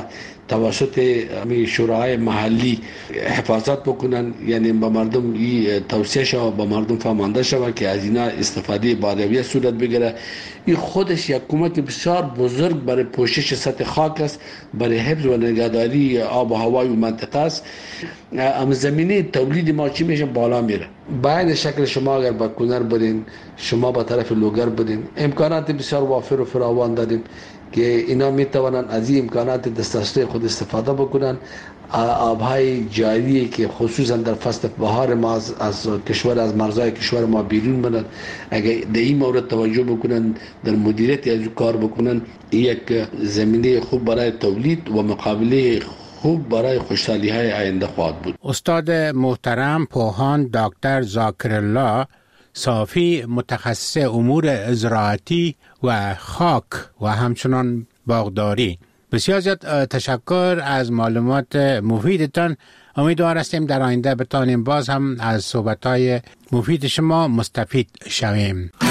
توسط می شورای محلی حفاظت بکنن، یعنی به مردم این توصیه شود، به مردم فهمانده شود که از اینا استفاده بادویه صورت بگیره. این خودش یک کمک بسیار بزرگ برای پوشش سطح خاک است، برای حفظ و نگهداری آب و هوای منطقه است. اما زمینه تولید ما چی میشه بالا میره. باید شکل شما اگر با کنر برین، شما با طرف لوگر برین، امکانات بسیار وافر و فراوان داریم که اینا میتوانن از این امکانات دسترسی خود استفاده بکنن. آبهای جاری که خصوصا در فصل بهار ما از, از کشور از مرزهای کشور ما بیرون برن، اگر در این مورد توجه بکنن، در مدیریت از کار بکنن، یک زمینه خوب برای تولید و مقابله خوب برای خوشحالی های آینده خواهد بود. استاد محترم پوهان دکتر ذاکر الله صافی، متخصص امور زراعتی و خاک و همچنان باغداری، بسیار زیاد تشکر از معلومات مفیدتان. امیدوار هستیم در آینده بتانیم باز هم از صحبت‌های مفید شما مستفید شویم.